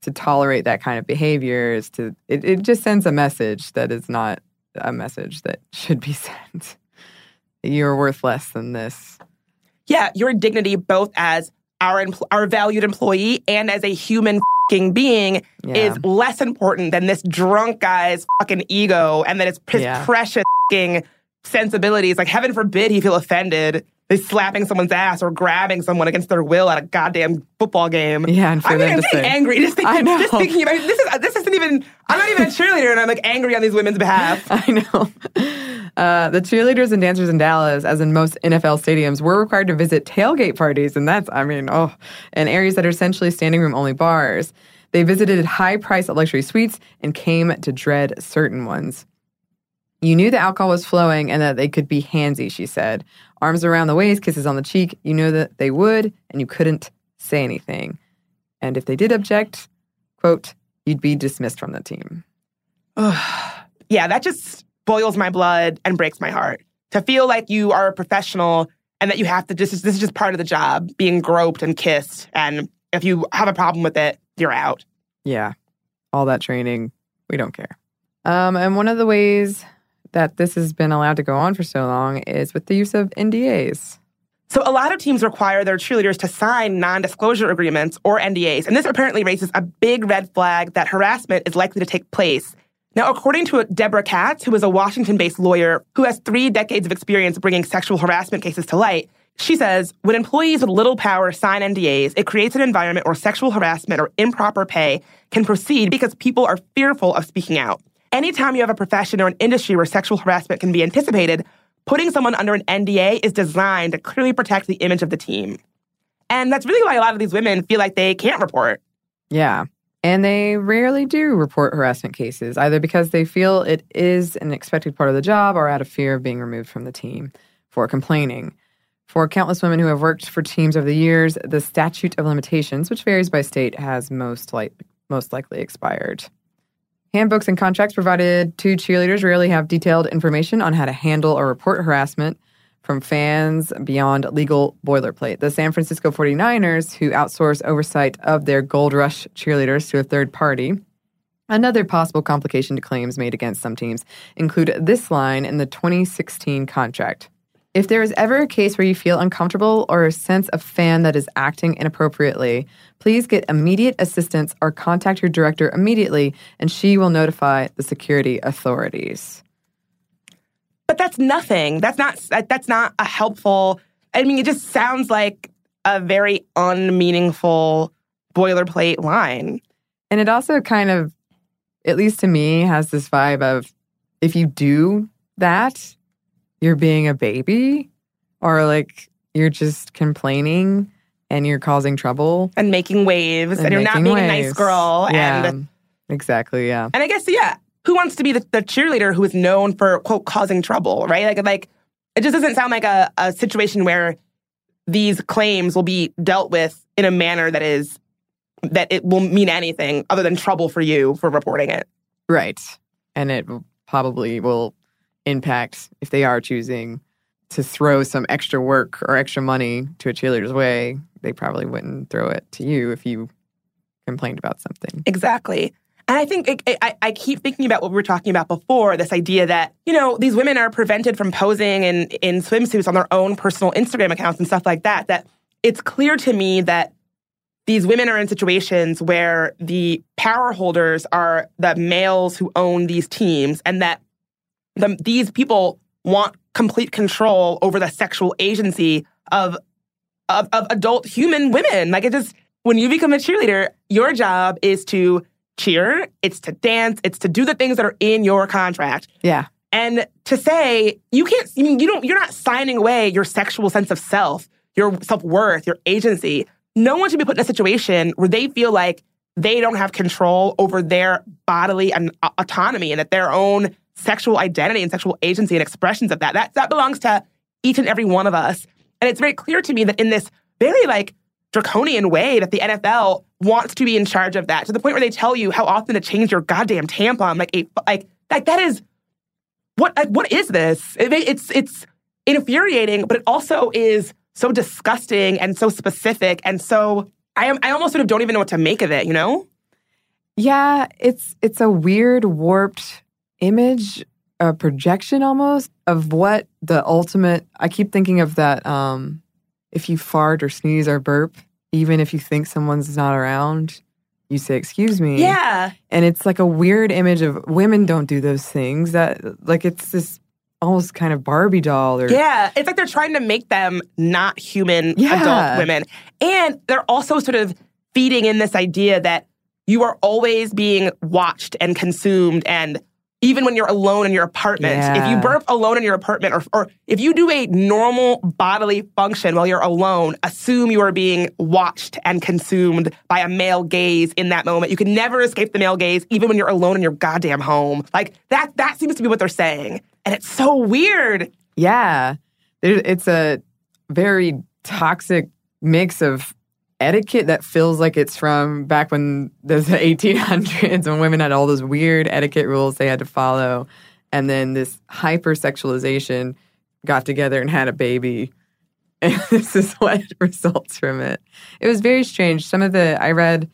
to tolerate that kind of behavior is to, it, it just sends a message that is not a message that should be sent. You're worth less than this. Yeah, your dignity both as our empl- our valued employee and as a human fucking being Yeah. is less important than this drunk guy's fucking ego and that it's his Yeah. precious fucking sensibilities. Like, heaven forbid he feel offended by slapping someone's ass or grabbing someone against their will at a goddamn football game. Yeah, and for I mean, them I'm to getting say, angry just I thinking, know. just thinking about this. Is this isn't even. I'm not even a cheerleader, and I'm like angry on these women's behalf. I know. Uh, the cheerleaders and dancers in Dallas, as in most N F L stadiums, were required to visit tailgate parties, and that's, I mean, oh, in areas that are essentially standing room only bars. They visited high-priced luxury suites and came to dread certain ones. You knew the alcohol was flowing and that they could be handsy, she said. Arms around the waist, kisses on the cheek. You know that they would, and you couldn't say anything. And if they did object, quote, you'd be dismissed from the team. Yeah, that just boils my blood and breaks my heart. To feel like you are a professional and that you have to just, this is just part of the job, being groped and kissed. And if you have a problem with it, you're out. Yeah, all that training, we don't care. Um, and one of the ways that this has been allowed to go on for so long is with the use of N D As. So a lot of teams require their cheerleaders to sign non-disclosure agreements or N D As. And this apparently raises a big red flag that harassment is likely to take place. Now, according to Deborah Katz, who is a Washington-based lawyer who has three decades of experience bringing sexual harassment cases to light, she says, when employees with little power sign N D As, it creates an environment where sexual harassment or improper pay can proceed because people are fearful of speaking out. Anytime you have a profession or an industry where sexual harassment can be anticipated, putting someone under an N D A is designed to clearly protect the image of the team. And that's really why a lot of these women feel like they can't report. Yeah. And they rarely do report harassment cases, either because they feel it is an expected part of the job or out of fear of being removed from the team for complaining. For countless women who have worked for teams over the years, the statute of limitations, which varies by state, has most, like, most likely expired. Handbooks and contracts provided to cheerleaders rarely have detailed information on how to handle or report harassment from fans beyond legal boilerplate. The San Francisco forty-niners, who outsource oversight of their Gold Rush cheerleaders to a third party. Another possible complication to claims made against some teams include this line in the twenty sixteen contract. If there is ever a case where you feel uncomfortable or a sense of fan that is acting inappropriately, please get immediate assistance or contact your director immediately, and she will notify the security authorities. But that's nothing. That's not that's not a helpful, I mean, it just sounds like a very unmeaningful boilerplate line. And it also kind of, at least to me, has this vibe of if you do that, you're being a baby, or like you're just complaining and you're causing trouble. And making waves, and, And you're not making being waves. a nice girl. Yeah, And exactly, yeah. and I guess, yeah, who wants to be the, the cheerleader who is known for, quote, causing trouble, right? Like, like it just doesn't sound like a, a situation where these claims will be dealt with in a manner that is, that it will mean anything other than trouble for you for reporting it. Right. And it probably will impact if they are choosing to throw some extra work or extra money to a cheerleader's way. They probably wouldn't throw it to you if you complained about something. Exactly. And I think it, I, I keep thinking about what we were talking about before, this idea that, you know, these women are prevented from posing in, in swimsuits on their own personal Instagram accounts and stuff like that, that it's clear to me that these women are in situations where the power holders are the males who own these teams, and that the, these people want complete control over the sexual agency of, of, of adult human women. Like, it just, when you become a cheerleader, your job is to cheer, it's to dance, it's to do the things that are in your contract. Yeah. And to say, you can't, I mean, you don't, you're not signing away your sexual sense of self, your self-worth, your agency. No one should be put in a situation where they feel like they don't have control over their bodily and uh, autonomy, and that their own sexual identity and sexual agency and expressions of that, that, that belongs to each and every one of us. And it's very clear to me that in this very, like, draconian way that the N F L wants to be in charge of that, to the point where they tell you how often to change your goddamn tampon. Like, a, like, like that is, what, like, what is this? It, it's, it's infuriating, but it also is so disgusting and so specific. And so I am, I almost sort of don't even know what to make of it, you know? Yeah, it's it's a weird, warped image, a projection almost of what the ultimate. I keep thinking of that. Um, if you fart or sneeze or burp, even if you think someone's not around, you say, "Excuse me." Yeah, and it's like a weird image of women don't do those things. That like it's this almost kind of Barbie doll. Or yeah, it's like they're trying to make them not human Yeah. adult women, and they're also sort of feeding in this idea that you are always being watched and consumed, and even when you're alone in your apartment, Yeah. if you burp alone in your apartment, or, or if you do a normal bodily function while you're alone, assume you are being watched and consumed by a male gaze in that moment. You can never escape the male gaze, even when you're alone in your goddamn home. Like, that that seems to be what they're saying. And it's so weird. Yeah. There- It's a very toxic mix of etiquette that feels like it's from back when the eighteen hundreds when women had all those weird etiquette rules they had to follow. And then this hypersexualization got together and had a baby. And this is what results from it. It was very strange. Some of the, I read,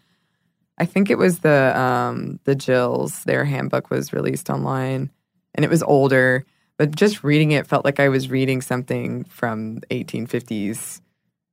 I think it was the um, the Jills, their handbook was released online. And it was older, but just reading it felt like I was reading something from eighteen fifties,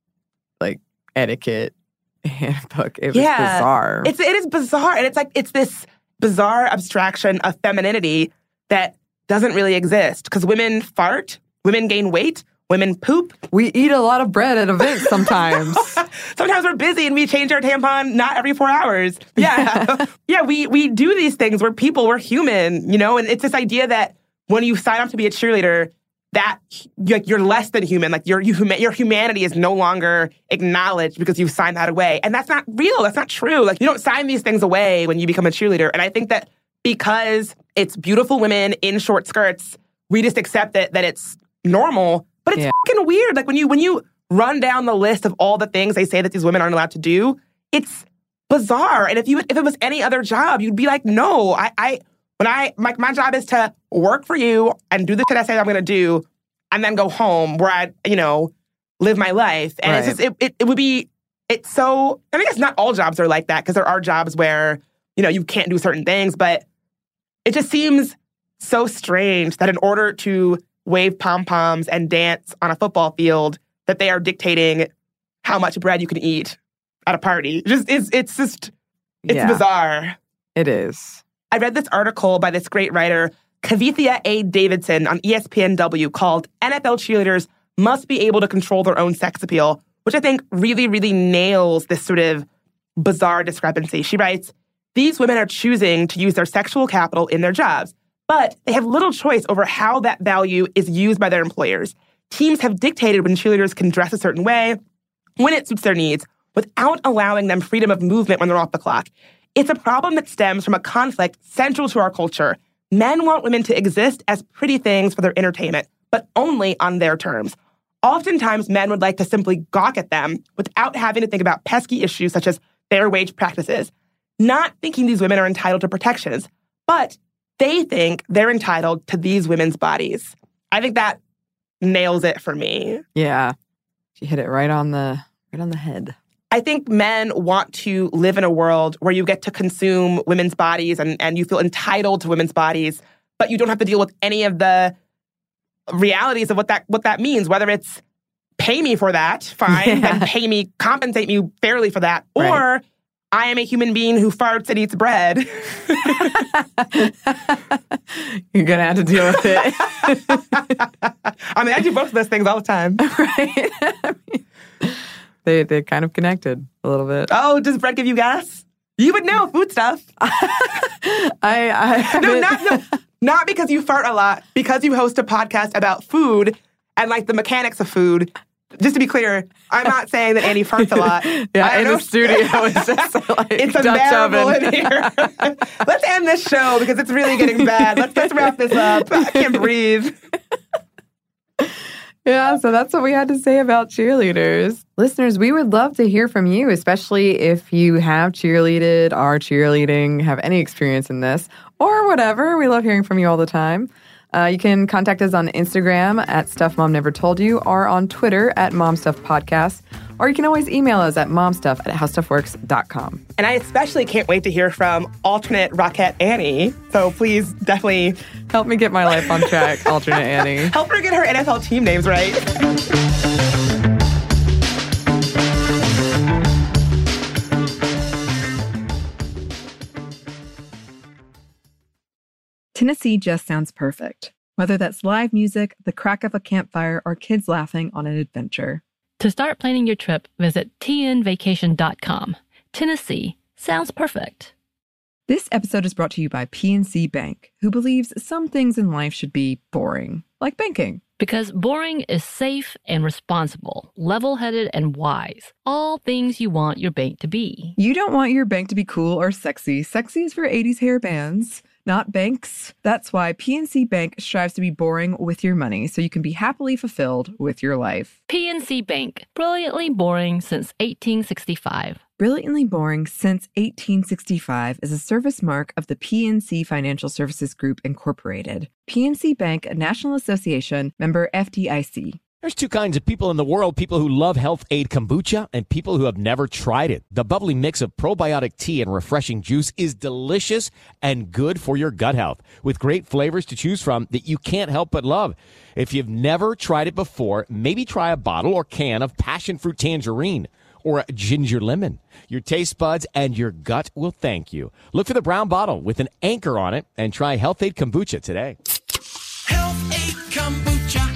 like etiquette handbook. It was Yeah. bizarre. It's it is bizarre, and it's like it's this bizarre abstraction of femininity that doesn't really exist because women fart, women gain weight, women poop. We eat a lot of bread at events sometimes. Sometimes we're busy and we change our tampon not every four hours. Yeah, yeah, we we do these things. We're people. We're human. You know, and it's this idea that when you sign up to be a cheerleader, that like you're less than human, like your you, your humanity is no longer acknowledged because you've signed that away, and that's not real. That's not true. Like you don't sign these things away when you become a cheerleader. And I think that because it's beautiful women in short skirts, we just accept that that it's normal. But it's Yeah. fucking weird. Like when you when you run down the list of all the things they say that these women aren't allowed to do, it's bizarre. And if you if it was any other job, you'd be like, no, I. I When I, my, my job is to work for you and do the shit I say I'm going to do and then go home where I, you know, live my life. And Right. it's just, it, it, it would be, it's so, and I guess not all jobs are like that because there are jobs where, you know, you can't do certain things, but it just seems so strange that in order to wave pom-poms and dance on a football field, that they are dictating how much bread you can eat at a party. It just, it's, it's just, it's Yeah. bizarre. It is. I read this article by this great writer, Kavithia A. Davidson, on E S P N W called N F L Cheerleaders Must Be Able to Control Their Own Sex Appeal, which I think really, really nails this sort of bizarre discrepancy. She writes, these women are choosing to use their sexual capital in their jobs, but they have little choice over how that value is used by their employers. Teams have dictated when cheerleaders can dress a certain way, when it suits their needs, without allowing them freedom of movement when they're off the clock. It's a problem that stems from a conflict central to our culture. Men want women to exist as pretty things for their entertainment, but only on their terms. Oftentimes, men would like to simply gawk at them without having to think about pesky issues such as fair wage practices, not thinking these women are entitled to protections, but they think they're entitled to these women's bodies. I think that nails it for me. Yeah. She hit it right on the right on the head. I think men want to live in a world where you get to consume women's bodies and, and you feel entitled to women's bodies, but you don't have to deal with any of the realities of what that what that means, whether it's pay me for that, fine, Yeah. and pay me, compensate me fairly for that, or Right. I am a human being who farts and eats bread. You're going to have to deal with it. I mean, I do both of those things all the time. Right? I mean, they, they're kind of connected a little bit. Oh, does bread give you gas? You would know food stuff. I, I No, haven't- not no, not because you fart a lot, because you host a podcast about food and like the mechanics of food. Just to be clear, I'm not saying that Annie farts a lot. Yeah, I in know- the studio, it's just like it's Dutch unbearable oven. in here. Let's end this show because it's really getting bad. Let's let's wrap this up. I can't breathe. Yeah, so that's what we had to say about cheerleaders. Listeners, we would love to hear from you, especially if you have cheerleaded, are cheerleading, have any experience in this, or whatever. We love hearing from you all the time. Uh, you can contact us on Instagram at Stuff Mom Never Told You or on Twitter at Mom Stuff Podcast. Or you can always email us at momstuff at howstuffworks dot com. And I especially can't wait to hear from alternate Rockette Annie. So please definitely help me get my life on track, alternate Annie. Help her get her N F L team names right. Tennessee just sounds perfect. Whether that's live music, the crack of a campfire, or kids laughing on an adventure. To start planning your trip, visit T N vacation dot com. Tennessee sounds perfect. This episode is brought to you by P N C Bank, who believes some things in life should be boring, like banking. Because boring is safe and responsible, level-headed and wise. All things you want your bank to be. You don't want your bank to be cool or sexy. Sexy is for eighties hair bands, not banks. That's why P N C Bank strives to be boring with your money so you can be happily fulfilled with your life. P N C Bank, brilliantly boring since eighteen sixty-five. Brilliantly Boring Since eighteen sixty-five is a service mark of the P N C Financial Services Group, Incorporated. P N C Bank, a National Association, member F D I C. There's two kinds of people in the world, people who love Health Aid Kombucha and people who have never tried it. The bubbly mix of probiotic tea and refreshing juice is delicious and good for your gut health, with great flavors to choose from that you can't help but love. If you've never tried it before, maybe try a bottle or can of passion fruit tangerine or a ginger lemon. Your taste buds and your gut will thank you. Look for the brown bottle with an anchor on it and try Health Aid Kombucha today. Health Aid Kombucha.